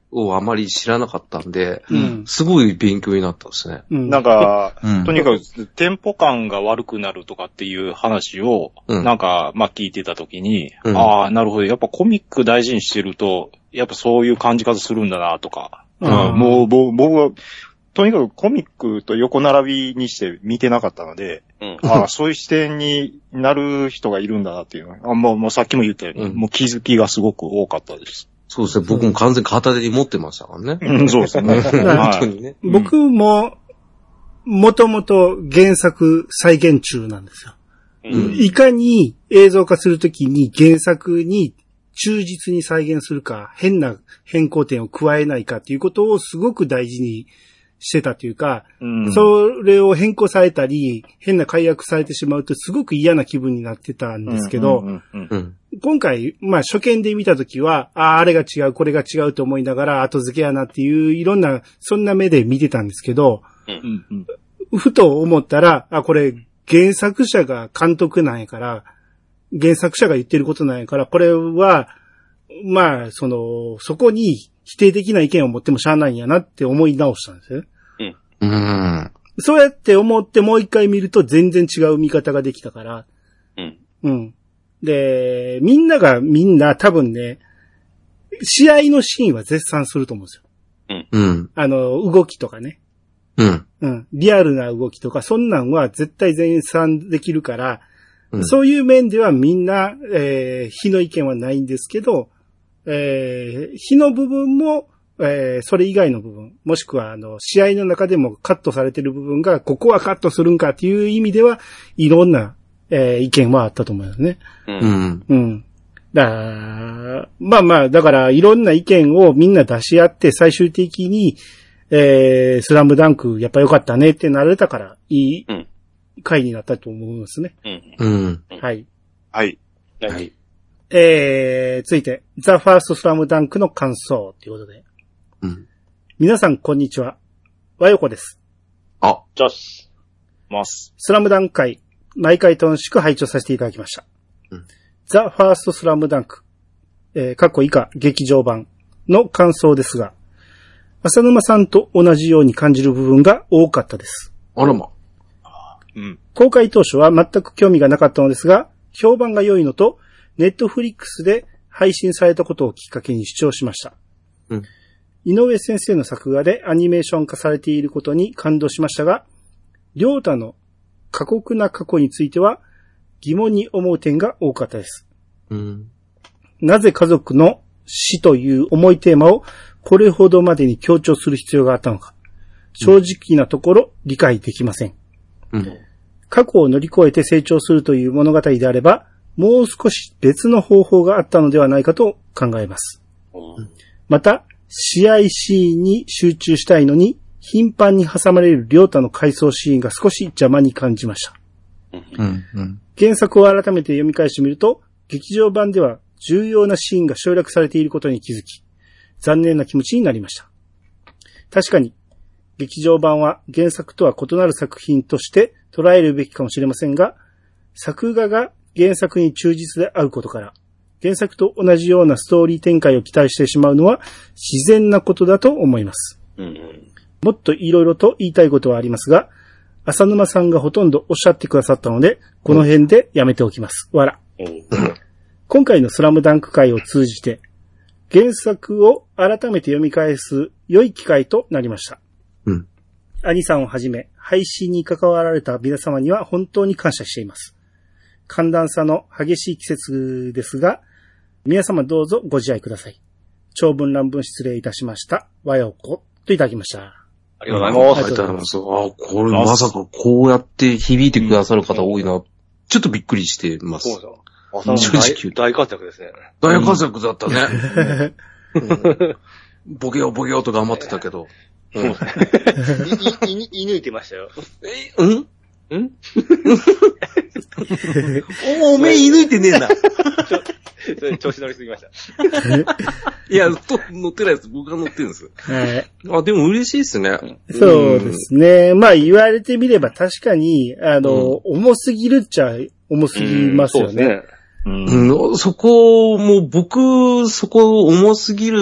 をあまり知らなかったんで、 うん、 すごい勉強になったですね。 うん、なんか、 うん、 とにかくテンポ感が悪くなるとかっていう話を、うん、なんか、まあ聞いてたときに、うん、ああ、なるほど。やっぱコミック大事にしてると、やっぱそういう感じ方するんだなとか、うん、もう、僕は、とにかくコミックと横並びにして見てなかったので、うん、ああ、そういう視点になる人がいるんだなっていうのは、あもう、もうさっきも言ったように、うん、もう気づきがすごく多かったです。 そうですね。僕も完全に片手に持ってましたからね。 うん、そうですね。 本当にね。 僕も、もともと原作再現中なんですよ。うん、いかに映像化するときに原作に忠実に再現するか、変な変更点を加えないかっていうことをすごく大事にしてたというか、うん、それを変更されたり、変な解約されてしまうとすごく嫌な気分になってたんですけど、今回、まあ初見で見たときは、ああ、あれが違う、これが違うと思いながら後付けやなっていういろんな、そんな目で見てたんですけど、うんうん、ふと思ったら、あ、これ原作者が監督なんやから、原作者が言ってることなんやから、これは、まあ、その、そこに否定的な意見を持ってもしゃあないんやなって思い直したんですよ。うん。うん。そうやって思ってもう一回見ると全然違う見方ができたから。うん。うん。で、みんながみんな多分ね、試合のシーンは絶賛すると思うんですよ。うん。うん。あの、動きとかね。うん。うん。リアルな動きとか、そんなんは絶対絶賛できるから、うん、そういう面ではみんな、えー、非の意見はないんですけど、えー、非の部分も、えー、それ以外の部分、もしくは、あの、試合の中でもカットされてる部分が、ここはカットするんかっていう意味では、いろんな、えー、意見はあったと思いますね。うん。うん。だまあまあ、だから、いろんな意見をみんな出し合って、最終的に、えー、スラムダンク、やっぱ良かったねってなれたから、いい回になったと思いますね。うん。うん。はい。 はい。 はい。えー、続いて、ザ・ファースト・スラムダンクの感想ということで。うん。皆さん、こんにちは。和横です。 あ、じゃあす。 ます。 スラムダンク回、毎回楽しく拝聴させていただきました。うん。ザ・ファースト・スラムダンク、えー、かっこ以下、劇場版の感想ですが、浅沼さんと同じように感じる部分が多かったです。 あらま。 うん。公開当初は全く興味がなかったのですが、評判が良いのと、ネットフリックスで配信されたことをきっかけに視聴しました。うん。井上先生の作画でアニメーション化されていることに感動しましたが、亮太の過酷な過去については疑問に思う点が多かったです。うん。なぜ家族の死という重いテーマをこれほどまでに強調する必要があったのか、正直なところ理解できません。うん。過去を乗り越えて成長するという物語であれば、もう少し別の方法があったのではないかと考えます。うん、また、試合シーンに集中したいのに、頻繁に挟まれる亮太の回想シーンが少し邪魔に感じました。うんうん、原作を改めて読み返してみると、劇場版では重要なシーンが省略されていることに気づき、残念な気持ちになりました。確かに、劇場版は原作とは異なる作品として捉えるべきかもしれませんが、作画が原作に忠実であることから、原作と同じようなストーリー展開を期待してしまうのは自然なことだと思います。うんうん、もっといろいろと言いたいことはありますが、浅沼さんがほとんどおっしゃってくださったので、この辺でやめておきます。わら。うん、今回のスラムダンク会を通じて、原作を改めて読み返す良い機会となりました。うん。兄さんをはじめ、配信に関わられた皆様には本当に感謝しています。寒暖差の激しい季節ですが、皆様どうぞご自愛ください。長文乱文失礼いたしました。和よこといただきました。 ありがとうございます。 ありがとうございます。あ、これまさかこうやって響いてくださる方多いな。ちょっとびっくりしてます。そうそう。 正直大活躍ですね。 大活躍だったね。うん、ボケよボケよと頑張ってたけど。 そうですね。い、い、い抜いてましたよ。 え、うんんお、おめえ射抜いてねえな。 調子乗りすぎました。 いや、と乗ってないです。僕が乗ってるんです。はい。あ、でも嬉しいですね。 そうですね。まあ言われてみれば確かに、あの、うん、重すぎるっちゃ重すぎますよね。 うん、そうですね。うん、そこも僕、そこ重すぎる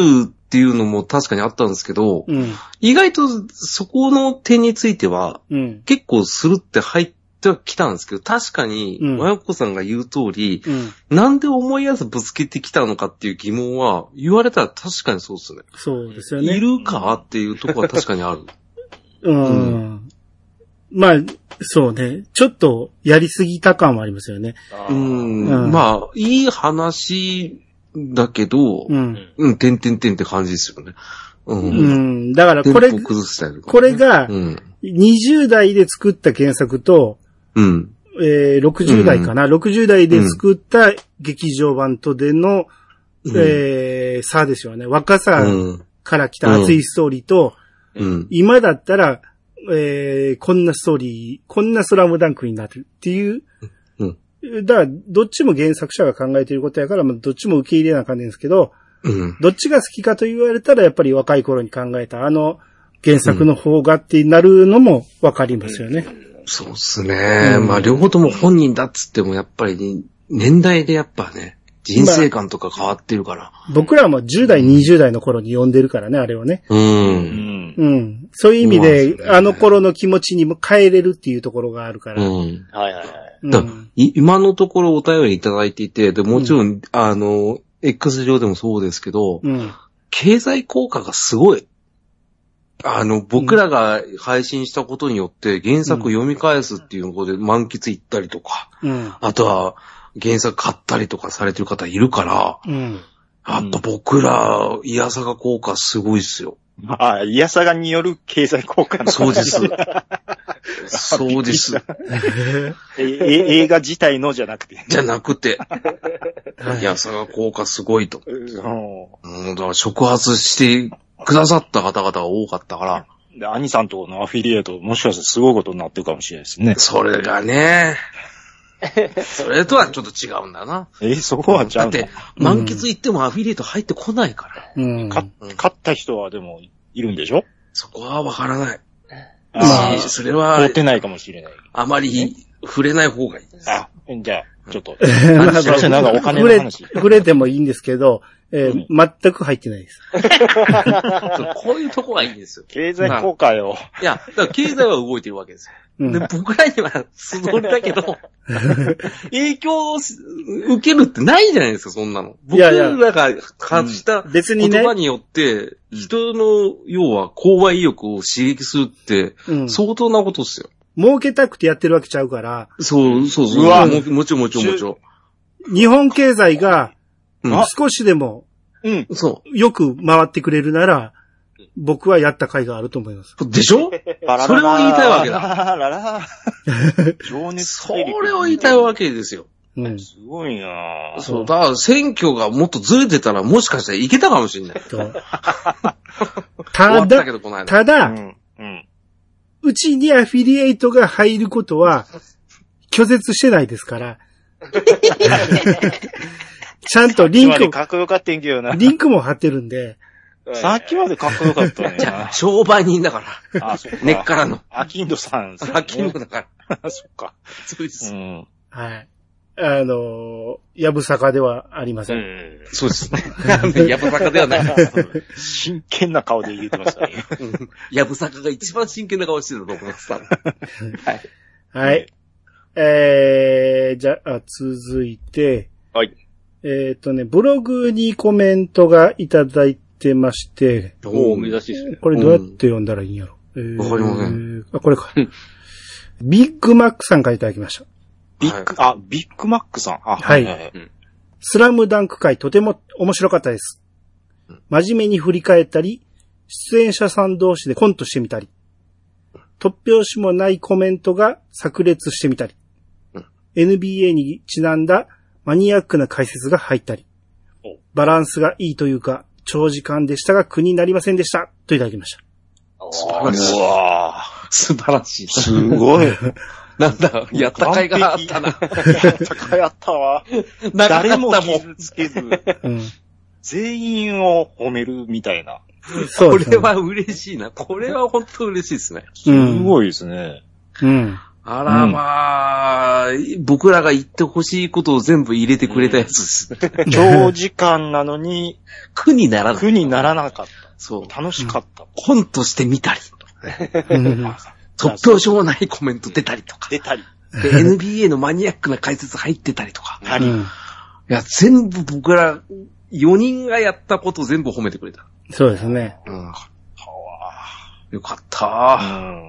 っていうのも確かにあったんですけど、 うん、 意外とそこの点については、うん、結構スルって入ってはきたんですけど、確かに、まよこさんが言う通り、うん、なんで思いやらずぶつけてきたのかっていう疑問は、言われたら確かにそうですね。 そうですよね。 いるかっていうところは確かにある。 うん、うん。まあ、そうね。ちょっとやりすぎた感はありますよね。 うん、うん。まあ、いい話だけど、うん、うん、てんてんてんって感じですよね。うん。 うん、だからこれ、ね、これが、にじゅう代で作った原作と、うん。えー、ろくじゅう代かな、うん、ろくじゅう代で作った劇場版とでの、うん、えー、差ですよね。若さから来た熱いストーリーと、うん、今だったら、えー、こんなストーリー、こんなスラムダンクになるっていう、うん、だから、どっちも原作者が考えていることやから、まあ、どっちも受け入れなあかんねんですけど、うん、どっちが好きかと言われたら、やっぱり若い頃に考えたあの原作の方がってなるのもわかりますよね。うんうん、そうですね。うん、まあ、両方とも本人だっつっても、やっぱり年代でやっぱね、人生観とか変わってるから。 まあ、僕らもじゅう代、にじゅう代の頃に読んでるからね、あれをね。うん。うん。そういう意味で、ね、あの頃の気持ちにも変えれるっていうところがあるから。うん。はいはいはい。 うん、今のところお便りいただいていて、でもちろん、うん、あの、X 上でもそうですけど、うん、経済効果がすごい。あの、僕らが配信したことによって原作読み返すっていうので満喫行ったりとか、うん、あとは原作買ったりとかされてる方いるから、うん、やっぱ僕ら、イヤサガ効果すごいっすよ。 ああ、イヤサガによる経済効果のそうです。そうです。 え映画自体のじゃなくて。 じゃなくて。イヤサガ効果すごいと。うん、だから触発してくださった方々が多かったから。 で、兄さんとのアフィリエイト、もしかしたらすごいことになってるかもしれないですね。 それがね。それとはちょっと違うんだな。 え、そこはちゃうの？ だって、満喫行ってもアフィリエイト入ってこないから。 うん。勝った人はでもいるんでしょ？ そこはわからない。 ああ、それは。通ってないかもしれない。 あまり触れない方がいいです。 あ、じゃあ、ちょっと。なんかお金の話。 触れてもいいんですけど、えーうん、全く入ってないです。 こういうとこがいいんですよ。 経済効果よ。 いや、だから経済は動いてるわけですよ。うん、で僕らには素通りだけど、影響を受けるってないじゃないですか、そんなの。僕らが発した言葉によって、人の要は購買意欲を刺激するって、相当なことですよ。 うん、儲けたくてやってるわけちゃうから。 そう、そうそう。うわも, もちろんもちろんもちろん。日本経済が、少しでも、うん、そう。よく回ってくれるなら、僕はやった甲斐があると思います。 でしょ？それを言いたいわけだ。ララ情熱それを言いたいわけですよ。 うん、すごいなぁ。 そう、だから選挙がもっとずれてたらもしかしたらいけたかもしれない。 ただ、ただ、うんうん、うちにアフィリエイトが入ることは拒絶してないですから。ちゃんとリンク、 かっこよかったんけどな。 リンクも貼ってるんで。 さっきまでかっこよかったね。 じゃあ、商売人だから。あ、そっか。根っからの。 アキンドさん、 ね。アキンドだから。 そっか。 そうです。うん。 はい。あの、やぶさかではありません。うん、 そうですね。やぶさかではない。 真剣な顔で言ってましたね。 やぶさかが一番真剣な顔してたと思います。はい。 はい。えー、じゃあ、続いて。 はい。 えっとね、ブログにコメントがいただいてまして。 おー、珍しいですね。 これどうやって読んだらいいんやろ。 わ、うん、えー、かりません。 あ、これか。ビッグマックさんからいただきました。 ビッグ、あ、ビッグマックさん。あ、 はい。はい、スラムダンク会とても面白かったです。真面目に振り返ったり、出演者さん同士でコントしてみたり、突拍子もないコメントが炸裂してみたり、エヌビーエー にちなんだマニアックな解説が入ったり、バランスがいいというか、長時間でしたが苦になりませんでした。といただきました。 素晴らしい。うわ素晴らしい。 すごい。 なんだ、やった甲斐があったな。やった甲斐あったわ。誰も傷つけず、うん、全員を褒めるみたいな。 そうですね。これは嬉しいな。これは本当嬉しいですね。 すごいですね。 うん。 あらまあ、うん、僕らが言ってほしいことを全部入れてくれたやつです。 うん、長時間なのに、 苦にならな苦にならなかった。 そう。 楽しかった。 うん、本として見たり。突拍子もないコメント出たりとか。 出たり。 で、エヌビーエー のマニアックな解説入ってたりとか。 あり。いや、全部僕らよにんがやったこと全部褒めてくれた。 そうですね。 うん。よかった、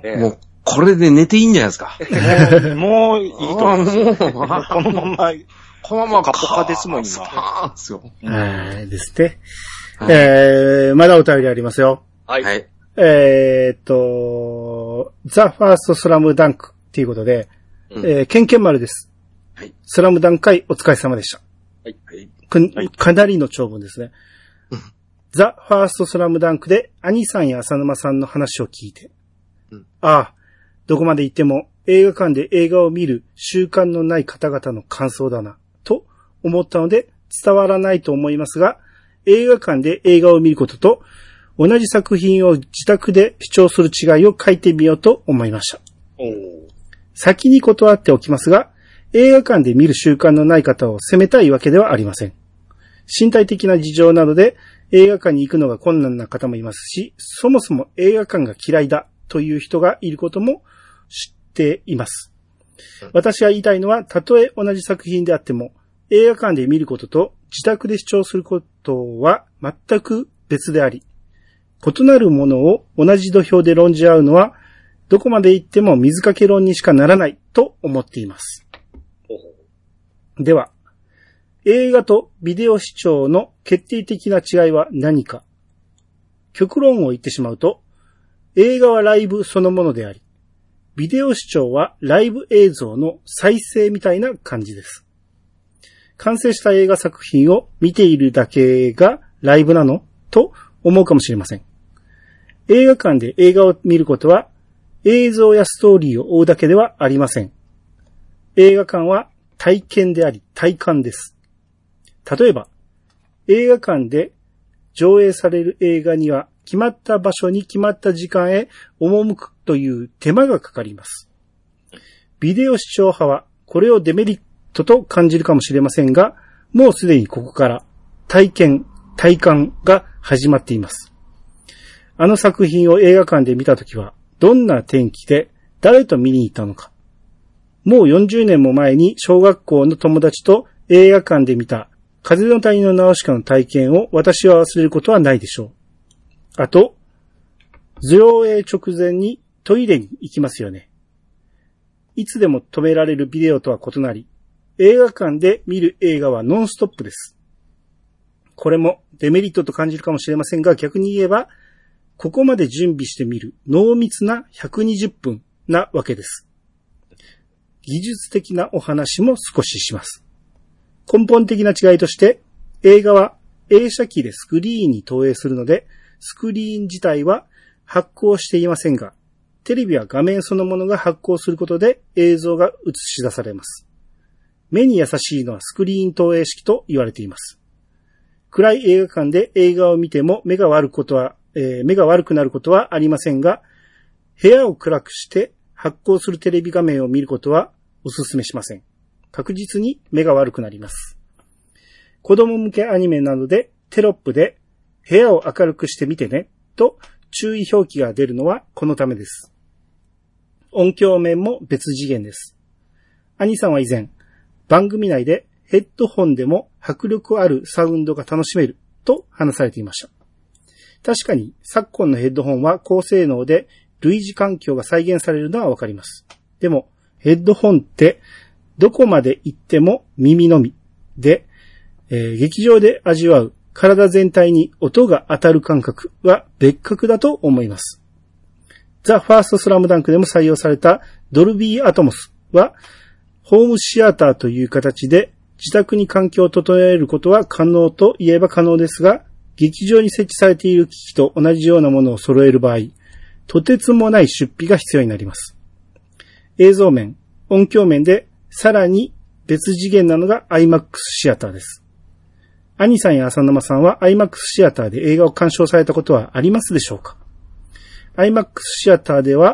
うん。もう、これで寝ていいんじゃないですか。 もういいと思う。もう、このまま、 このままカポカですもん、今。 そうなんですよ。 はい、ですね。はい、えー、まだお便りありますよ。 はい。はい、 えーっと、ザ・ファースト・スラムダンクっていうことで、うん、えー、ケンケン丸です。はい。スラムダンク会お疲れ様でした。はい。はい、かなりの長文ですね。ザ・ファースト・スラムダンクで、兄さんや浅沼さんの話を聞いて、うん、ああ、どこまで行っても映画館で映画を見る習慣のない方々の感想だな、と思ったので伝わらないと思いますが、映画館で映画を見ることと、同じ作品を自宅で視聴する違いを書いてみようと思いました。お先に断っておきますが、映画館で見る習慣のない方を責めたいわけではありません。身体的な事情などで映画館に行くのが困難な方もいますし、そもそも映画館が嫌いだという人がいることも知っています。私が言いたいのは、たとえ同じ作品であっても、映画館で見ることと自宅で視聴することは全く別であり、異なるものを同じ土俵で論じ合うのは、どこまで行っても水かけ論にしかならないと思っています。では、映画とビデオ視聴の決定的な違いは何か。極論を言ってしまうと、映画はライブそのものであり、ビデオ視聴はライブ映像の再生みたいな感じです。完成した映画作品を見ているだけがライブなのと思うかもしれません。映画館で映画を見ることは映像やストーリーを追うだけではありません。映画館は体験であり体感です。例えば、映画館で上映される映画には決まった場所に決まった時間へ赴くという手間がかかります。ビデオ視聴派はこれをデメリットと感じるかもしれませんが、もうすでにここから体験、体感が始まっています。あの作品を映画館で見たときはどんな天気で誰と見に行ったのか。もうよんじゅうねんも前に小学校の友達と映画館で見た風の谷のナウシカの体験を私は忘れることはないでしょう。あと、上映直前にトイレに行きますよね。いつでも止められるビデオとは異なり、映画館で見る映画はノンストップです。これもデメリットと感じるかもしれませんが、逆に言えば、ここまで準備してみる濃密なひゃくにじゅっぷんなわけです。技術的なお話も少しします。根本的な違いとして、映画は映写機でスクリーンに投影するので、スクリーン自体は発光していませんが、テレビは画面そのものが発光することで映像が映し出されます。目に優しいのはスクリーン投影式と言われています。暗い映画館で映画を見ても目が悪くことは、えー、目が悪くなることはありませんが、部屋を暗くして発光するテレビ画面を見ることはお勧めしません。確実に目が悪くなります。子供向けアニメなどでテロップで部屋を明るくしてみてねと注意表記が出るのはこのためです。音響面も別次元です。兄さんは以前番組内でヘッドホンでも迫力あるサウンドが楽しめると話されていました。確かに昨今のヘッドホンは高性能で類似環境が再現されるのはわかります。でもヘッドホンってどこまで行っても耳のみで、えー、劇場で味わう体全体に音が当たる感覚は別格だと思います。ザ・ファースト・スラムダンクでも採用されたドルビー・アトモスはホームシアターという形で自宅に環境を整えることは可能と言えば可能ですが、劇場に設置されている機器と同じようなものを揃える場合、とてつもない出費が必要になります。映像面、音響面でさらに別次元なのが アイマックス シアターです。兄さんや浅沼さんは アイマックス シアターで映画を鑑賞されたことはありますでしょうか？ アイマックス シアターでは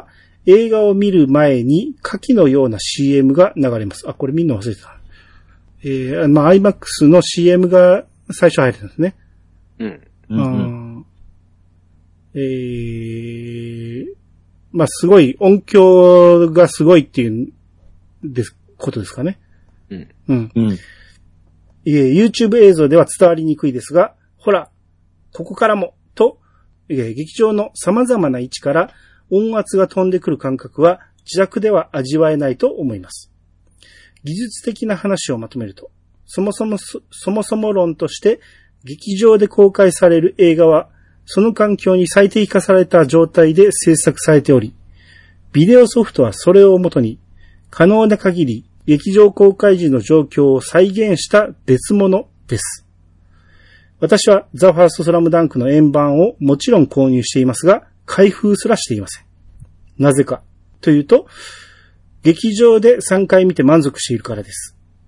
映画を見る前に下記のような シーエム が流れます。あ、これ見るの忘れてた。えー、まあ、アイマックス の シーエム が最初入るんですね。 うん。 うん、えー、まあ、すごい、音響がすごいっていう、です、ことですかね。 うん。 うん。うん。えー、YouTube 映像では伝わりにくいですが、ほら、ここからも、と、えー、劇場の様々な位置から音圧が飛んでくる感覚は自宅では味わえないと思います。技術的な話をまとめると、そもそもそ、そもそも論として劇場で公開される映画はその環境に最適化された状態で制作されており、ビデオソフトはそれをもとに可能な限り劇場公開時の状況を再現した別物です。私はザ・ファースト・スラムダンクの円盤をもちろん購入していますが、開封すらしていません。なぜかというと、劇場でさんかい見て満足しているからです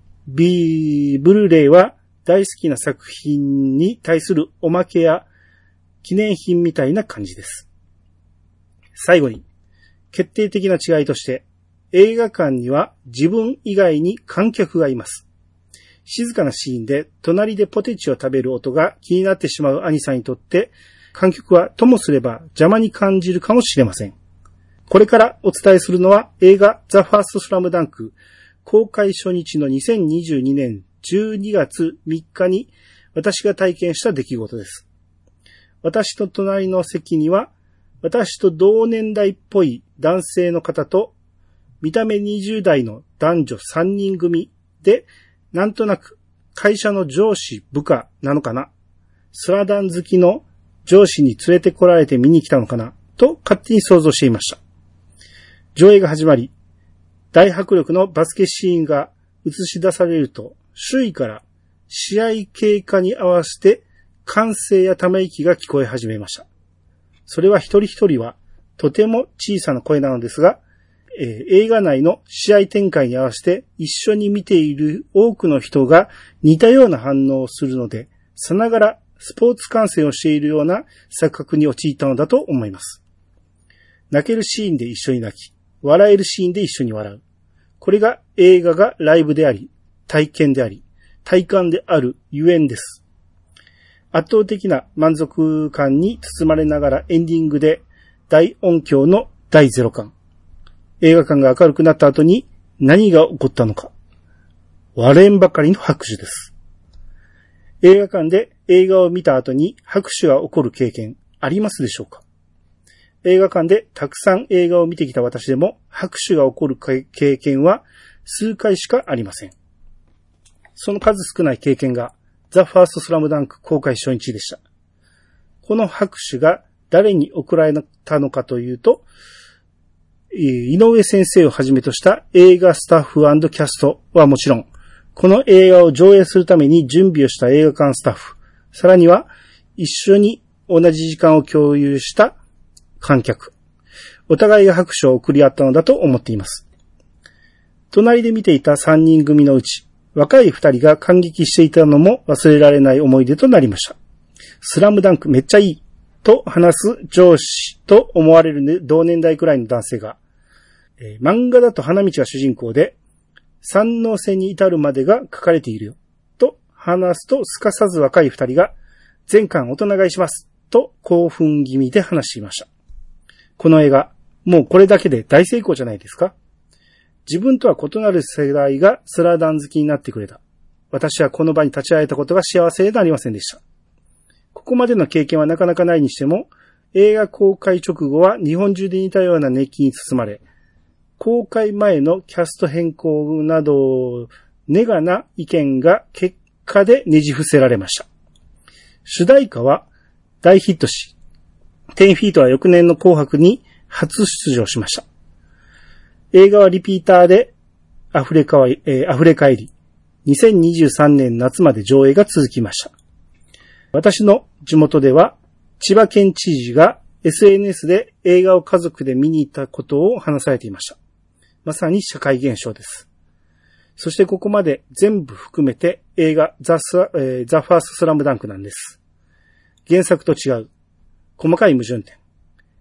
。B、ブルーレイは大好きな作品に対するおまけや記念品みたいな感じです。最後に、決定的な違いとして、映画館には自分以外に観客がいます。静かなシーンで隣でポテチを食べる音が気になってしまう兄さんにとって観客はともすれば邪魔に感じるかもしれません。これからお伝えするのは映画ザ・ファースト・スラムダンク公開初日のにせんにじゅうにねんじゅうにがつみっかに私が体験した出来事です。私の隣の席には私と同年代っぽい男性の方と見た目にじゅうだいの男女さんにん組でなんとなく会社の上司部下なのかな、スラダン好きの上司に連れてこられて見に来たのかなと勝手に想像していました。上映が始まり、大迫力のバスケシーンが映し出されると、周囲から試合経過に合わせて歓声やため息が聞こえ始めました。それは一人一人はとても小さな声なのですが、えー、映画内の試合展開に合わせて一緒に見ている多くの人が似たような反応をするので、さながらスポーツ観戦をしているような錯覚に陥ったのだと思います。泣けるシーンで一緒に泣き、笑えるシーンで一緒に笑う。これが映画がライブであり、体験であり、体感であるゆえんです。圧倒的な満足感に包まれながらエンディングで大音響の第ゼロ感。映画館が明るくなった後に何が起こったのか。割れんばかりの拍手です。映画館で映画を見た後に拍手が起こる経験ありますでしょうか？映画館でたくさん映画を見てきた私でも拍手が起こる経験は数回しかありません。その数少ない経験がザ・ファースト・スラムダンク公開初日でした。この拍手が誰に送られたのかというと、井上先生をはじめとした映画スタッフ&キャストはもちろん、この映画を上映するために準備をした映画館スタッフ、さらには一緒に同じ時間を共有した観客、お互いが拍手を送り合ったのだと思っています。隣で見ていたさんにん組のうち、若いふたりが感激していたのも忘れられない思い出となりました。スラムダンクめっちゃいいと話す上司と思われる、ね、同年代くらいの男性が、えー、漫画だと花道が主人公で、三能線に至るまでが書かれているよと話すと、すかさず若いふたりが全巻大人買いしますと興奮気味で話していました。この映画、もうこれだけで大成功じゃないですか。自分とは異なる世代がスラダン好きになってくれた。私はこの場に立ち会えたことが幸せでなりませんでした。ここまでの経験はなかなかないにしても、映画公開直後は日本中で似たような熱気に包まれ、公開前のキャスト変更など、ネガな意見が結果でねじ伏せられました。主題歌は大ヒットし、テンフィートは翌年の紅白に初出場しました。映画はリピーターで溢れかわい、えー、溢れ返り、にせんにじゅうさんねん夏まで上映が続きました。私の地元では千葉県知事が エスエヌエス で映画を家族で見に行ったことを話されていました。まさに社会現象です。そしてここまで全部含めて映画ザ・えー、ザ・ファースト・スラムダンクなんです。原作と違う細かい矛盾点。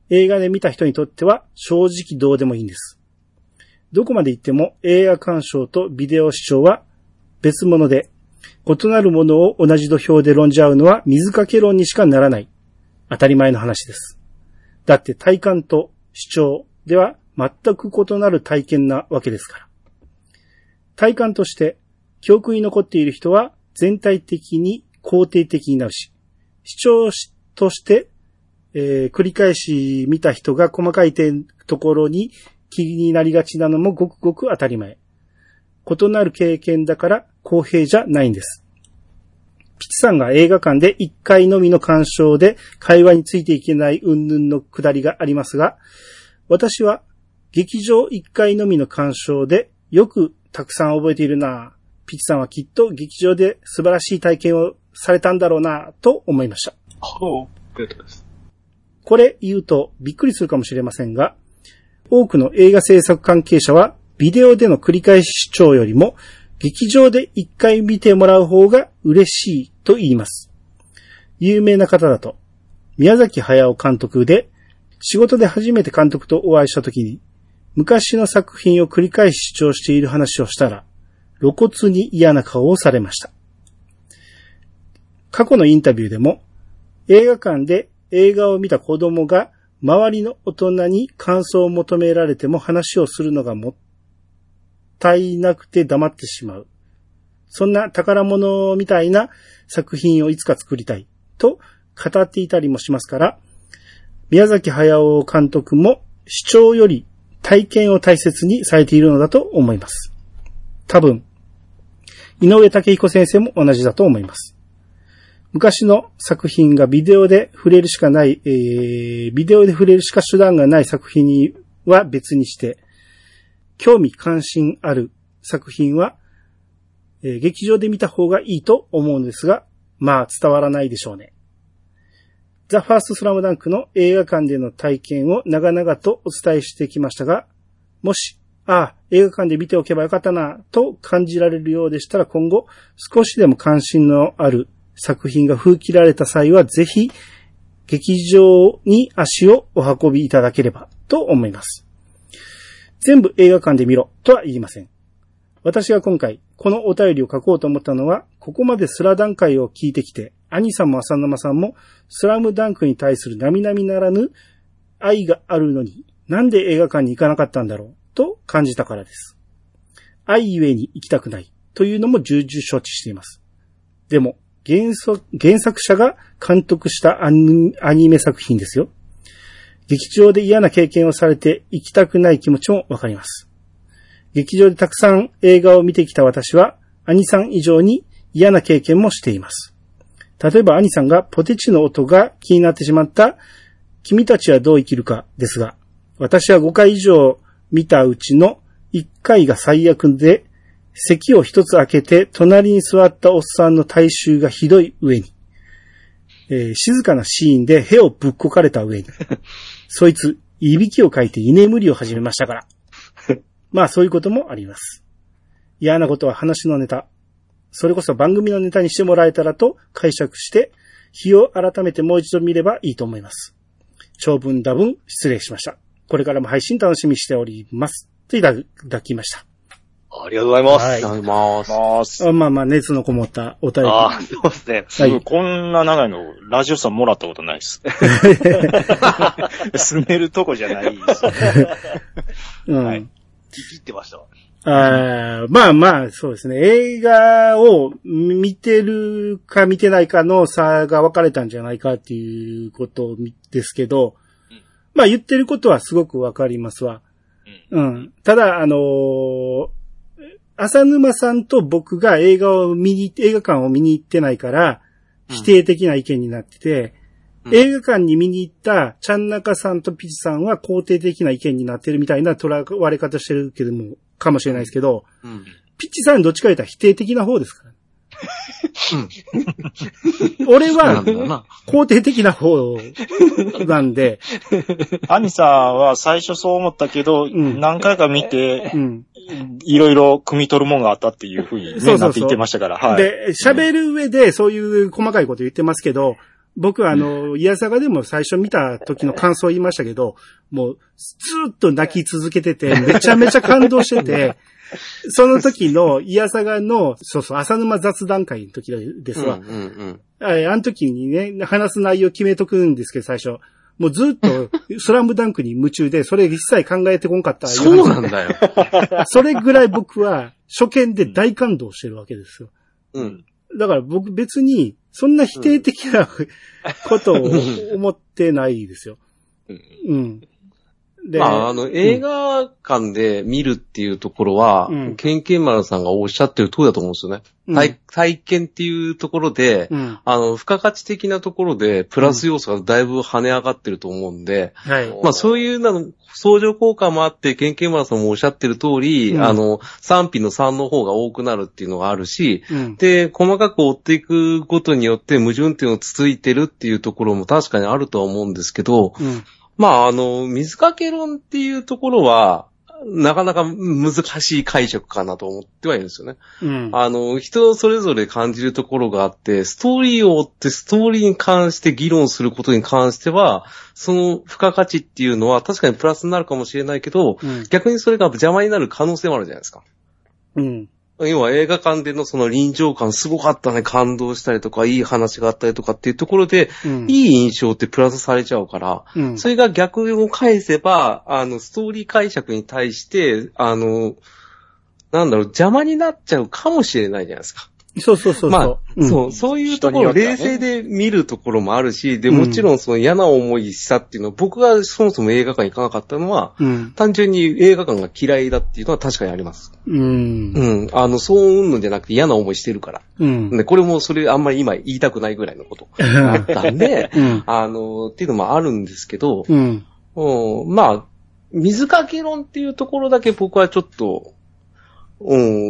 映画で見た人にとっては正直どうでもいいんです。どこまで行っても映画鑑賞とビデオ視聴は別物で、異なるものを同じ土俵で論じ合うのは水かけ論にしかならない。当たり前の話です。だって体感と視聴では全く異なる体験なわけですから。体感として記憶に残っている人は全体的に肯定的になるし、視聴として、えー、繰り返し見た人が細かい点ところに気になりがちなのもごくごく当たり前。異なる経験だから公平じゃないんです。ピチさんが映画館で一回のみの鑑賞で会話についていけない云々のくだりがありますが、私は劇場一回のみの鑑賞でよくたくさん覚えているな。ピチさんはきっと劇場で素晴らしい体験をされたんだろうなと思いました。 おう、ありがとうございます。 これ言うとびっくりするかもしれませんが、多くの映画制作関係者はビデオでの繰り返し視聴よりも劇場で一回見てもらう方が嬉しいと言います。有名な方だと、宮崎駿監督で仕事で初めて監督とお会いした時に昔の作品を繰り返し視聴している話をしたら露骨に嫌な顔をされました。過去のインタビューでも映画館で映画を見た子供が周りの大人に感想を求められても話をするのがもったいなくて黙ってしまう。そんな宝物みたいな作品をいつか作りたいと語っていたりもしますから、宮崎駿監督も視聴より体験を大切にされているのだと思います。多分、井上武彦先生も同じだと思います。昔の作品がビデオで触れるしかない、えー、ビデオで触れるしか手段がない作品には別にして、興味関心ある作品は、えー、劇場で見た方がいいと思うんですが、まあ伝わらないでしょうね。ザ・ファースト・スラムダンクの映画館での体験を長々とお伝えしてきましたが、もし、ああ、映画館で見ておけばよかったな、と感じられるようでしたら今後、少しでも関心のある作品が封切られた際は、ぜひ、劇場に足をお運びいただければ、と思います。全部映画館で見ろ、とは言いません。私が今回、このお便りを書こうと思ったのは、ここまでスラダン会を聞いてきて、兄さんも浅沼さんも、スラムダンクに対する並々ならぬ愛があるのに、なんで映画館に行かなかったんだろう、と感じたからです。愛ゆえに行きたくない、というのも重々承知しています。でも、原作、原作者が監督したアニ、アニメ作品ですよ。劇場で嫌な経験をされて行きたくない気持ちもわかります。劇場でたくさん映画を見てきた私は、兄さん以上に嫌な経験もしています。例えば兄さんがポテチの音が気になってしまった君たちはどう生きるかですが、私はごかい以上見たうちのいっかいが最悪で、席を一つ開けて隣に座ったおっさんの体臭がひどい上に、えー、静かなシーンで屁をぶっこかれた上に、そいつ、いびきをかいて居眠りを始めましたから。まあそういうこともあります。嫌なことは話のネタ。それこそ番組のネタにしてもらえたらと解釈して、日を改めてもう一度見ればいいと思います。長文多文失礼しました。これからも配信楽しみにしております。といただきました。 ありがとうございます。 はい、ありがとうございます。 まあまあ、熱のこもったお便り。 ああ、そうですね。 はい。こんな長いの、ラジオさんもらったことないです。住めるとこじゃないです。 うん。 はい。生きてましたわ。 あまあまあ、そうですね。映画を見てるか見てないかの差が分かれたんじゃないかっていうことですけど、うん、まあ言ってることはすごく分かりますわ。うん。うん、ただ、あのー、浅沼さんと僕が映画を見に、映画館を見に行ってないから、否定的な意見になってて、うん、映画館に見に行ったちゃんなかさんとピチさんは肯定的な意見になってるみたいな捉われ方してるけども、かもしれないですけど、うん、ピッチさんどっちか言ったら否定的な方ですから。うん、俺は肯定的な方なんで。 兄さんは最初そう思ったけど、うん、何回か見て、うん、いろいろ汲み取るものがあったっていうふうに、ね、そうそうそうなって言ってましたから。はい。 で、喋る上でそういう細かいこと言ってますけど、 僕はあの、イヤサガでも最初見た時の感想を言いましたけど、もうずっと泣き続けてて、めちゃめちゃ感動してて、その時のイヤサガの、そうそう、浅沼雑談会の時ですわ。 うんうんうんあ, あの時にね、話す内容決めとくんですけど、最初。もうずっと、スラムダンクに夢中で、それ一切考えてこんかった。 そうなんだよ。 それぐらい僕は、初見で大感動してるわけですよ。 うん。 だから僕別に、そんな否定的なことを思ってないですよ。うん。で、 まあ、あの、映画館で見るっていうところは、うん、ケンケンマルさんがおっしゃってる通りだと思うんですよね。うん、体, 体験っていうところで、うん、あの、付加価値的なところで、プラス要素がだいぶ跳ね上がってると思うんで、うんはい、まあそういうの、相乗効果もあって、ケンケンマルさんもおっしゃってる通り、うん、あの、賛否のさんの方が多くなるっていうのがあるし、うん、で、細かく追っていくことによって矛盾っていうのが続いてるっていうところも確かにあるとは思うんですけど、うんまあ、あの、水かけ論っていうところは、なかなか難しい解釈かなと思ってはいるんですよね。うん、あの、人それぞれ感じるところがあって、ストーリーを追ってストーリーに関して議論することに関しては、その付加価値っていうのは確かにプラスになるかもしれないけど、うん、逆にそれが邪魔になる可能性もあるじゃないですか。うん。要は映画館でのその臨場感すごかったね、感動したりとか、いい話があったりとかっていうところで、うん、いい印象ってプラスされちゃうから、うん、それが逆を返せば、あの、ストーリー解釈に対して、あの、なんだろう、邪魔になっちゃうかもしれないじゃないですか。 そうそうそうそう。 まあ、うん、そう、そういうところを冷静で見るところもあるし、で、もちろんその嫌な思いしたっていうのは、僕がそもそも映画館に行かなかったのは、うん、単純に映画館が嫌いだっていうのは確かにあります。うん。うん。あの、そううんのじゃなくて嫌な思いしてるから。うん。で、これもそれあんまり今言いたくないぐらいのことだったんで、うん、あの、っていうのもあるんですけど、うん。うん、まあ、水かけ論っていうところだけ僕はちょっと、うん。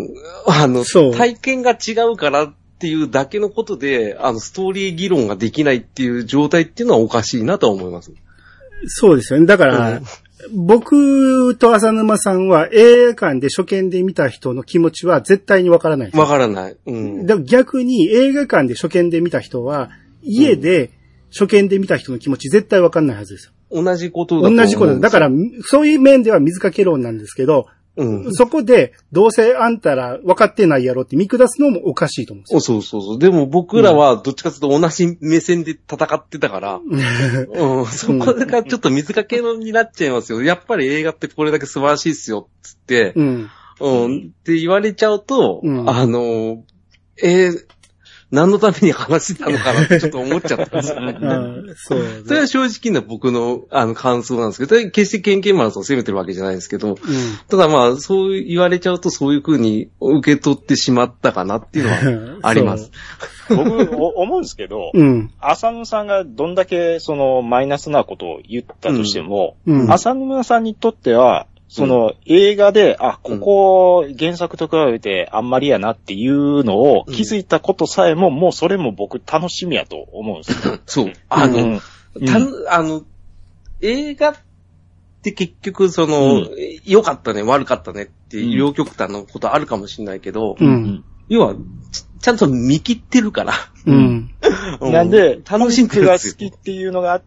あの、体験が違うからっていうだけのことで、あの、ストーリー議論ができないっていう状態っていうのはおかしいなとは思います。 そうですよね。だから、うん、僕と浅沼さんは映画館で初見で見た人の気持ちは絶対にわからない。 わからない。うん。 だから逆に映画館で初見で見た人は、家で初見で見た人の気持ち絶対わかんないはずですよ。同じことだと思う。 同じことです。だから、そういう面では水かけ論なんですけど、うん、そこで、どうせあんたら分かってないやろって見下すのもおかしいと思うんですよ。 そうそうそう。でも僕らはどっちかというと同じ目線で戦ってたから、うんうん、そこがちょっと水かけのになっちゃいますよ。やっぱり映画ってこれだけ素晴らしいっすよ、つって、うんうん、って言われちゃうと、うん、あの、えー、何のために話したのかなってちょっと思っちゃったんですよね。そうね。それは正直な僕のあの感想なんですけど、決してケンケンマラソンを責めてるわけじゃないですけど、うん、ただまあそう言われちゃうとそういう風に受け取ってしまったかなっていうのはあります。 僕思うんですけど、うん、浅沼さんがどんだけそのマイナスなことを言ったとしても、うんうん、浅沼さんにとっては、その映画で、あ、ここ原作と比べてあんまりやなっていうのを気づいたことさえも、もうそれも僕楽しみやと思うんですよ。 そう。あの、うんたあの、映画って結局その、良、うん、かったね、悪かったねっていう両極端のことあるかもしれないけど、うん、要はち、ちゃんと見切ってるから。うん。 なんで、楽しんでるが好きっていうのがあって、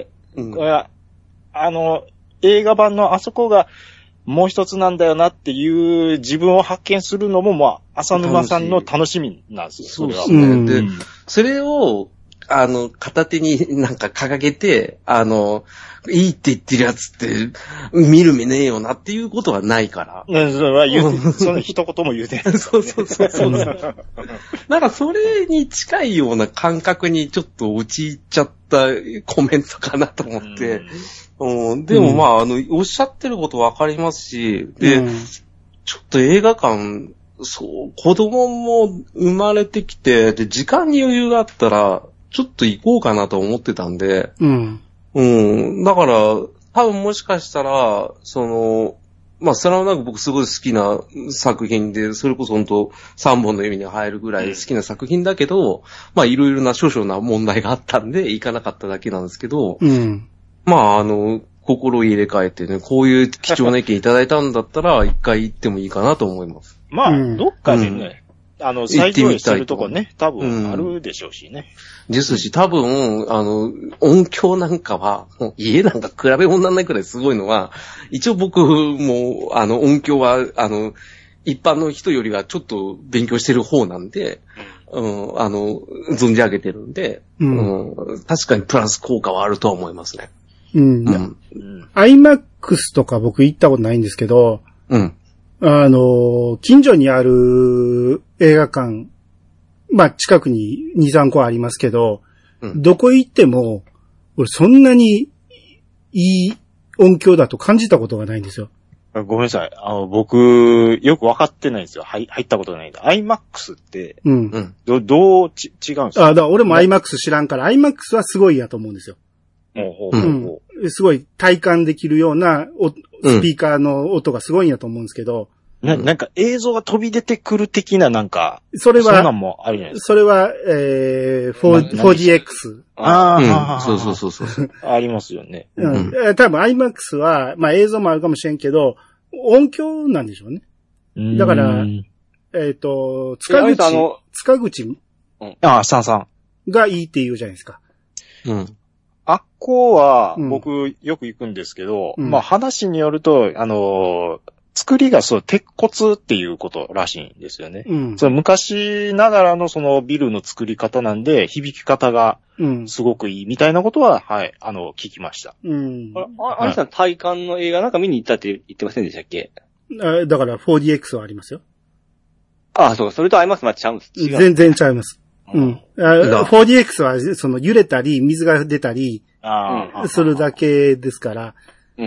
うん、あの、映画版のあそこが、もう一つなんだよなっていう自分を発見するのも、まあ、浅沼さんの楽しみなんですよ。 そうですね。うん、で、それを、あの、片手になんか掲げて、あの、いいって言ってるやつって、見る目ねえよなっていうことはないから。 ね、それは言うて、その一言も言うてない、ね。 そうそうそうそう。なんかそれに近いような感覚にちょっと陥っちゃったコメントかなと思って。うん、でもまあ、あの、おっしゃってることわかりますし、で、うん、ちょっと映画館、そう、子供も生まれてきて、で、時間に余裕があったら、ちょっと行こうかなと思ってたんで、うん。うん。だから、多分もしかしたら、その、まあ、スラムダンク僕すごい好きな作品で、それこそ本当三本の指に入るぐらい好きな作品だけど、まあ、いろいろな少々な問題があったんで、行かなかっただけなんですけど、うん。まあ、あの、心を入れ替えてね、こういう貴重な意見いただいたんだったら、一回行ってもいいかなと思います。 まあ、うん、どっかでね、 あの、再上映してるとこね、多分あるでしょうしね。 うん、ですし、多分、あの、音響なんかは、もう家なんか比べ物にならないくらいすごいのは、一応僕も、あの、音響は、あの、一般の人よりはちょっと勉強してる方なんで、うん、あの、存じ上げてるんで、うんうん、確かにプラス効果はあるとは思いますね。 うん。うん、アイマックス とか僕行ったことないんですけど、 うん。 あの、近所にある映画館、まあ近くにに、さんこありますけど、うん、どこ行っても、俺そんなにいい音響だと感じたことがないんですよ。 ごめんなさい。あの、僕、よくわかってないんですよ。はい、入ったことないんで。アイマックス って、 うん。 ど、どうち、違うんですか？ あ、だから俺も アイマックス 知らんから、アイマックス はすごいやと思うんですよ。 ほうほうほうほう。ん。すごい体感できるような、スピーカーの音がすごいんやと思うんですけど。 な、なんか映像が飛び出てくる的ななんか、 それは、 そんなんもあるじゃないですか。 それは、えー、フォーディーエックス。 ああ、 うん、そうそうそうそう。 ありますよね。 うん。うん、多分 アイマックス は、まあ映像もあるかもしれんけど、音響なんでしょうね。だから、えっと、塚口、塚口、 うん、ああ、さんさん。 がいいって言うじゃないですか。 うん。 あっこは、僕、よく行くんですけど、うん、まあ話によると、あのー、作りがそう、鉄骨っていうことらしいんですよね。 うん。 その昔ながらのそのビルの作り方なんで、響き方がすごくいいみたいなことは、はい、あの、聞きました。 うん。 あ、あれさん、体感の映画なんか見に行ったって言ってませんでしたっけ？ あ、だから フォーディーエックス はありますよ。 ああ、そうか。それと合いますまちゃうんです。 違う。全然ちゃいます。うん。フォーディーエックス は、その揺れたり、水が出たり、するだけですから、 うん。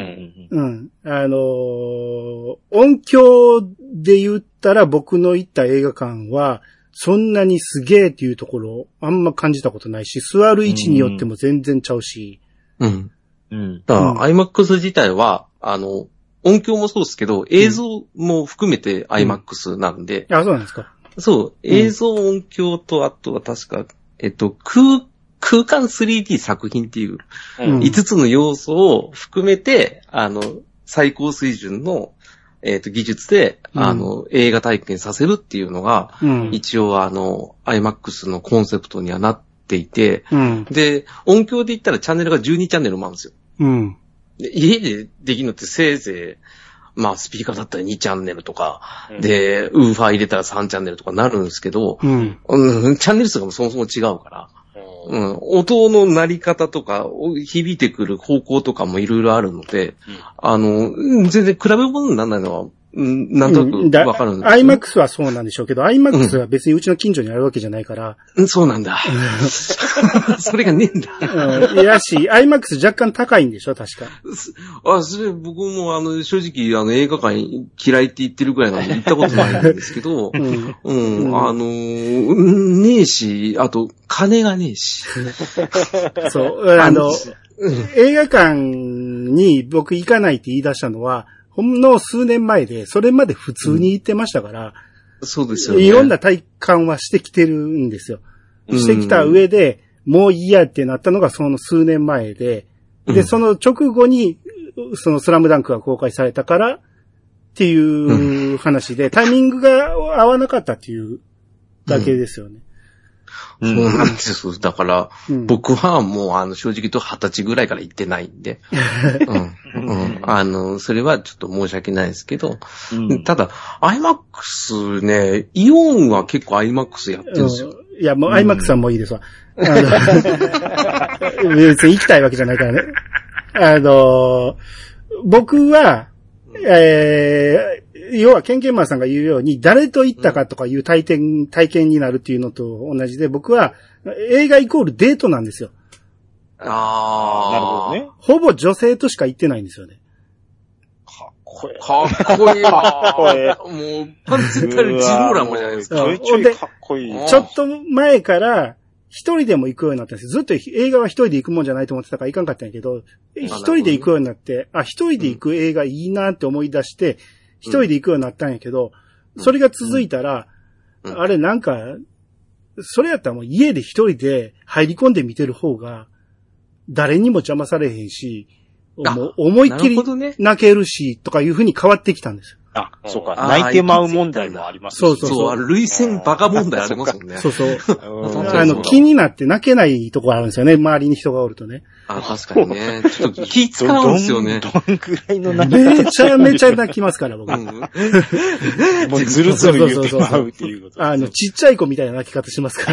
うん。あのー、音響で言ったら僕の行った映画館は、そんなにすげえっていうところ、あんま感じたことないし、座る位置によっても全然ちゃうし。 うん。うん。だから、アイマックス 自体は、あの、音響もそうですけど、映像も含めて アイマックス なんで。 うん、あ、そうなんですか。 そう。映像、音響と、あとは確か、えっと、空、空間 スリーディー 作品っていう、いつつの要素を含めて、あの、最高水準の、えっと、技術で、うん、あの、映画体験させるっていうのが、うん、一応あの、アイマックス のコンセプトにはなっていて、 うん、 で、音響で言ったらチャンネルがじゅうにチャンネルもあるんですよ。 うん、 で家でできるのってせいぜい、まあ、スピーカーだったらにチャンネルとか、うん、で、ウーファー入れたらさんチャンネルとかなるんですけど、 うんうん、チャンネル数がそもそも違うから、うん、音の鳴り方とか、響いてくる方向とかもいろいろあるので、うん、あの、全然比べ物にならないのは、うん、なんとなくわかるんですよ、 アイマックス はそうなんでしょうけど、アイマックス は別にうちの近所にあるわけじゃないから。 うん、そうなんだ。それがねえんだ。 うん。いやし、アイマックス 若干高いんでしょ、確か。 あ、それ僕もあの、正直あの、映画館嫌いって言ってるくらいなんで行ったことないんですけど、うん、うん、あの、ねえし、あと、金がねえし。 そう、あの、映画館に僕行かないって言い出したのは、ほんの数年前で、それまで普通に行ってましたから、 うん、そうですよね。 いろんな体感はしてきてるんですよ。してきた上で、もういいやってなったのがその数年前で、で、うん、その直後に、そのスラムダンクが公開されたからっていう話で、うん、タイミングが合わなかったっていうだけですよね。 うん、そうなんですよ。だから、うん、僕はもう、あの、正直言うと二十歳ぐらいから行ってないんで、うんうん、あの、それはちょっと申し訳ないですけど、うん、ただ、アイマックス ね、イオンは結構 アイマックス やってるんですよ。 うん、いや、もう アイマックス はもういいですわ。あの別に行きたいわけじゃないからね。あの、僕は、えー、要は、ケンケンマンさんが言うように、誰と行ったかとかいう体験、体験になるっていうのと同じで、僕は、映画イコールデートなんですよ。 ああ。 なるほどね。 ほぼ女性としか行ってないんですよね。 かっこいい。かっこいい。かっこいい。もう、パンツたるジローラモじゃないですか。 ちょいちょいかっこいい。 ちょっと前から、一人でも行くようになったんです。ずっと映画は一人で行くもんじゃないと思ってたから行かんかったんやけど、一人で行くようになって、あ、一人で行く映画いいなって思い出して、一人で行くようになったんやけど、それが続いたら、あれなんか、それやったらもう家で一人で入り込んで見てる方が、誰にも邪魔されへんし、もう思いっきり泣けるし、とかいう風に変わってきたんですよ。 あ、そうか。泣いてまう問題もありますし。 そうそうそう。涙腺バカ問題ありますもんね。 そうそう。あの、気になって泣けないところあるんですよね。周りに人がおるとね。 あ、確かにね。ちょっと気使うんですよね。 どんぐらいの泣き方。 めちゃめちゃ泣きますから、僕。うん、 もうずるずる言ってまうっていうこと。 あの、ちっちゃい子みたいな泣き方しますから。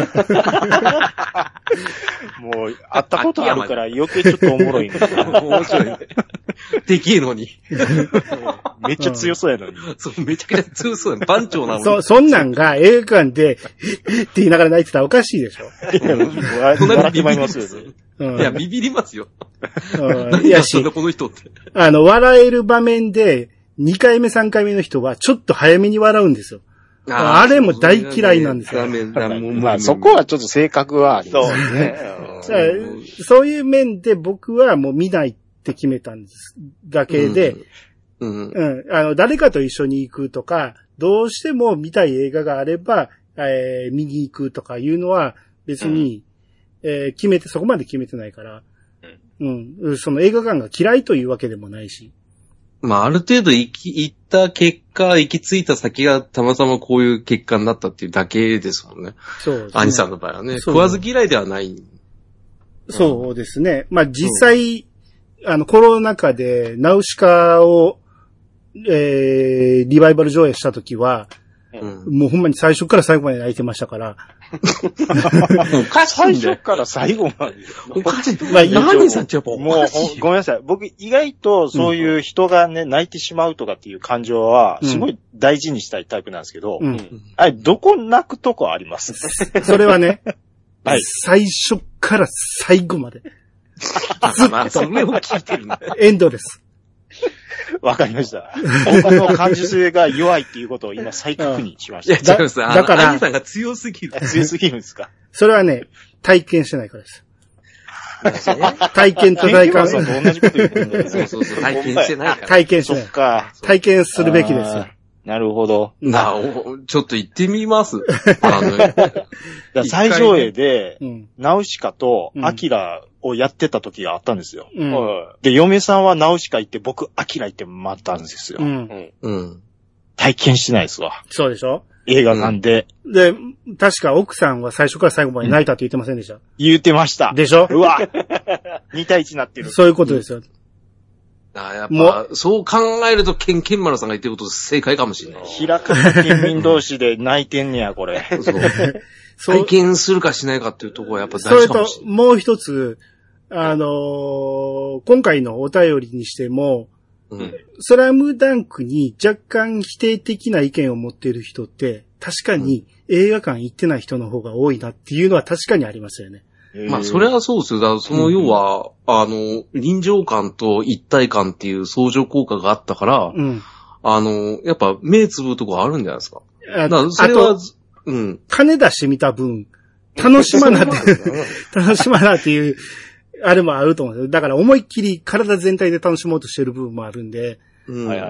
もう、会ったことあるから余計ちょっとおもろいんだな。 面白いね。できえのに。 めっちゃ強そうやのに。 そう、めちゃくちゃ強そうやの。番長なのに。 そ、そんなんが映画館で、って言いながら泣いてたらおかしいでしょ。 笑ってまいりますよね。 うん、いや、ビビりますよ。 うん、 何やったんだ、この人って。 あの、笑える場面で、にかいめ、さんかいめの人は、ちょっと早めに笑うんですよ。あ, あれも大嫌いなんですよ。 まあ、そこはちょっと性格はありますね。 そういう面で僕はもう見ないって決めたんです。だけで、うんうん、あの、誰かと一緒に行くとか、どうしても見たい映画があれば、えー、見に行くとかいうのは別に、うんえー、決めて、そこまで決めてないから、うん、うん、その映画館が嫌いというわけでもないし。 まあ、ある程度行き、行った結果、行き着いた先がたまたまこういう結果になったっていうだけですもんね。 そうですね。 兄さんの場合はね。食わず嫌いではない。 そうですね。まあ、実際、うん、あの、コロナ禍でナウシカを、えー、リバイバル上映したときは、うん、もうほんまに最初から最後まで泣いてましたから。 おかしいんだよ。最初から最後まで。 おかしい。まあ、何さんちゃもう、 もう、ごめんなさい。僕、意外とそういう人がね、うん、泣いてしまうとかっていう感情は、すごい大事にしたいタイプなんですけど、うん、あれ、どこ泣くとこありますそれはね、 はい、 最初から最後まで。 ずっとそれを聞いてるんだよ。 エンドレス。 わかりました。僕の感受性が弱いっていうことを今再確認しました。 いや、違います。だから、兄さんが強すぎる。 強すぎるんですか。 それはね、体験してないからです。体験と体感。 と同じこと言ってるんだよ。 そうそうそう。体験してないから。 体験してない。 そっか。 体験するべきですよ。 なるほど。 なお、ちょっと行ってみます。あのね、 最上映で、うん、ナウシカとアキラをやってた時があったんですよ。うん、で、嫁さんはナウシカ行って、僕、アキラ行って待ったんですよ。うんうん、体験してないですわ。 そうでしょ映画館で、 うん。で、確か奥さんは最初から最後まで泣いたって言ってませんでした、うん、 言ってました。 でしょうわに対いちになってる。 そういうことですよ。 あやっぱ、そう考えると、ケンケンマルさんが言ってること正解かもしれない。 平方県民同士で泣いてんねや、これ。 そう体験するかしないかっていうところはやっぱ大事かもしれない。 それと、もう一つ、あのー、今回のお便りにしても、うん、スラムダンクに若干否定的な意見を持っている人って、確かに映画館行ってない人の方が多いなっていうのは確かにありますよね。 まあ、それはそうですよ。だからその要は、うん、あの、臨場感と一体感っていう相乗効果があったから、うん、あの、やっぱ目つぶるとこあるんじゃないですか。 あだそれは、あと、うん。金出してみた分、楽しまなって、楽しまなっていう、あれもあると思うんですよ。だから思いっきり体全体で楽しもうとしてる部分もあるんで、うんうん、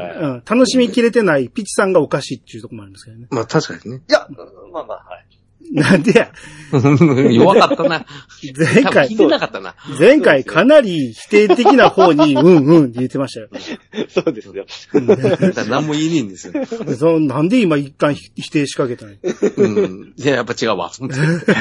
楽しみきれてないピチさんがおかしいっていうところもあるんですけどね。 まあ確かにね。 いや、まあまあ、はい。 なんでや。 弱かったな。 前回、 聞いてなかったな。 前回かなり否定的な方に、うんうんって言ってましたよ。 そうですよ。 何も言えねえんですよ。 そなんで今一旦否定しかけたの、 うん、いや、やっぱ違うわ。忘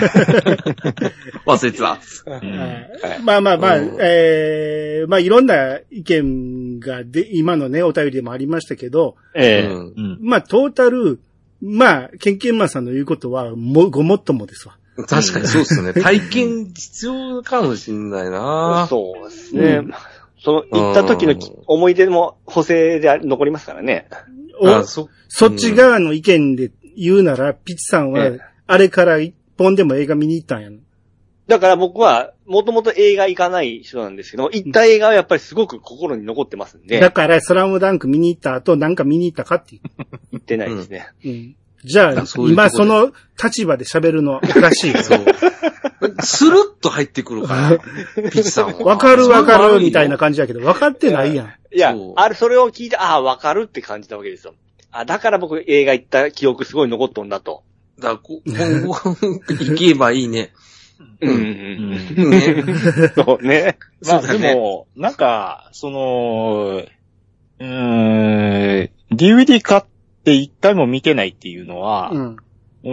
れてた。 うん、まあまあまあ、うん、えー、まあいろんな意見がで、今のね、お便りでもありましたけど、 えーうん、 まあトータル、まあ、ケンケンマンさんの言うことは、も、ごもっともですわ。 確かにそうですよね。体験必要かもしんないな。 そうですね。うん、その、行った時の思い出も補正で残りますからね。 おそ、そっち側の意見で言うなら、ピチさんは、あれから一本でも映画見に行ったんやん。 だから僕は、もともと映画行かない人なんですけど、行った映画はやっぱりすごく心に残ってますんで。 だから、スラムダンク見に行った後、なんか見に行ったかって言ってないですね。 うんうん、じゃあ、うう今その立場で喋るのはおかしい。そう。 スルッと入ってくるから、ピチさんは。 わかるわかるみたいな感じだけど、わかってないやん。 いや、あれ、それを聞いて、ああ、わかるって感じたわけですよ。あ、だから僕映画行った記憶すごい残っとんだと。 だから、今後、行けばいいね。 うんうんうん。ね。そうね。まあでも、なんか、その、うーん、 ディーブイディー 買って一回も見てないっていうのは、うん。うん。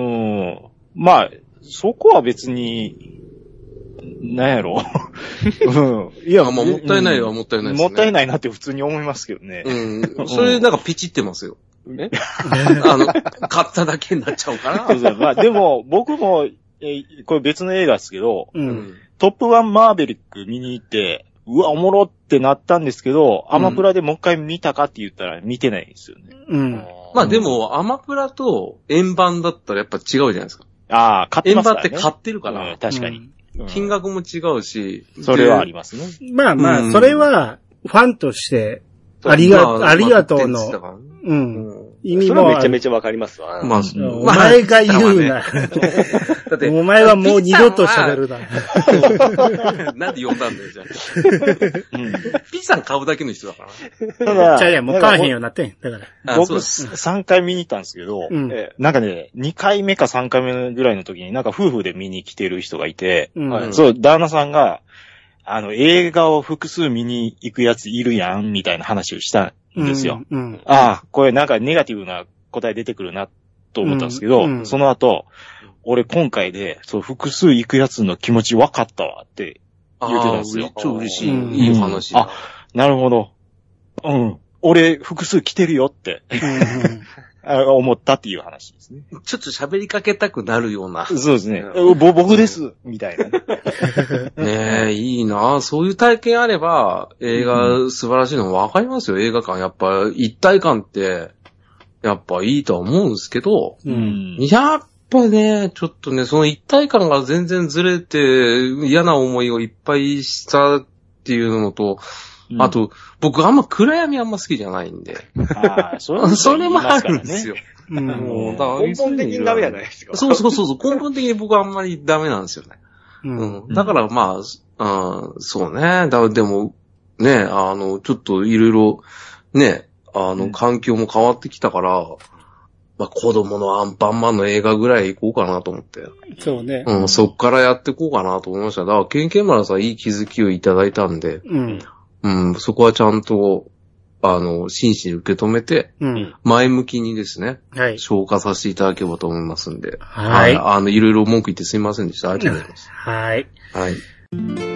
まあ、そこは別に、なんやろ。うん。いや、 まあ、もったいないはもったいないですね。 もったいないなって普通に思いますけどね。 うん。それなんかピチってますよ。ね。あの、買っただけになっちゃうかな。 まあ、でも、僕も、えこれ別の映画ですけど、 うん、 トップガンマーベリック見に行って、うわ、おもろってなったんですけど、うん、アマプラでもう一回見たかって言ったら見てないんですよね。 うん。 まあでも、アマプラと円盤だったらやっぱ違うじゃないですか。 ああ、買ってますからね。 円盤って買ってるから。 うん、確かに、 うん。金額も違うし。 それはありますね。 まあまあ、それは、ファンとして、ありが、まあ、ありがとうの、うん。意味も。 それはめちゃめちゃわかりますわ。 まあ、 お前が言うな。だって、お前はもう二度と喋るな。 なんで呼んだんだよ、じゃあ。うん、ピッさん買うだけの人だから。 ただ、じゃあいや、もう買わへんようになってん。だから。 僕、さんかい見に行ったんですけど、うん、なんかね、にかいめかさんかいめぐらいの時になんか夫婦で見に来てる人がいて、うん、そう、旦那さんが、あの、映画を複数見に行くやついるやん、みたいな話をしたんですよ。 うんうん、 ああ、これなんかネガティブな答え出てくるな、と思ったんですけど、うんうん、その後、俺今回で、そう、複数行くやつの気持ち分かったわ、って言ってたんですよ。 超嬉しい、うん。いい話。 あ、なるほど。うん。俺、複数来てるよって。思ったっていう話ですね。 ちょっと喋りかけたくなるような。 そうですね。ぼ、僕です、みたいな。 ねえ、いいな。そういう体験あれば、映画素晴らしいの分かりますよ。映画館。やっぱ一体感って、やっぱいいとは思うんですけど、 うん、 やっぱね、ちょっとね、その一体感が全然ずれて、嫌な思いをいっぱいしたっていうのと、うん、あと、僕あんま暗闇あんま好きじゃないんで。 あそ, れそれもあるんですよ。 うん、 もうだから根本的にダメじゃないですか。 そうそうそうそう。根本的に僕はあんまりダメなんですよね。 うんうん、だからまあ、うん、そうね。だでも、ね、あの、ちょっといろいろ、ね、あの、環境も変わってきたから、まあ、子供のアンパンマンの映画ぐらい行こうかなと思って。 そうね。 うん、そっからやっていこうかなと思いました。だから、ケンケンマラさんいい気づきをいただいたんで、 うん。 うん、そこはちゃんと、あの、真摯に受け止めて、 うん。 前向きにですね、 はい。 消化させていただければと思いますんで、 はい。 あの、いろいろ文句言ってすみませんでした。ありがとうございます。 はい。 はい。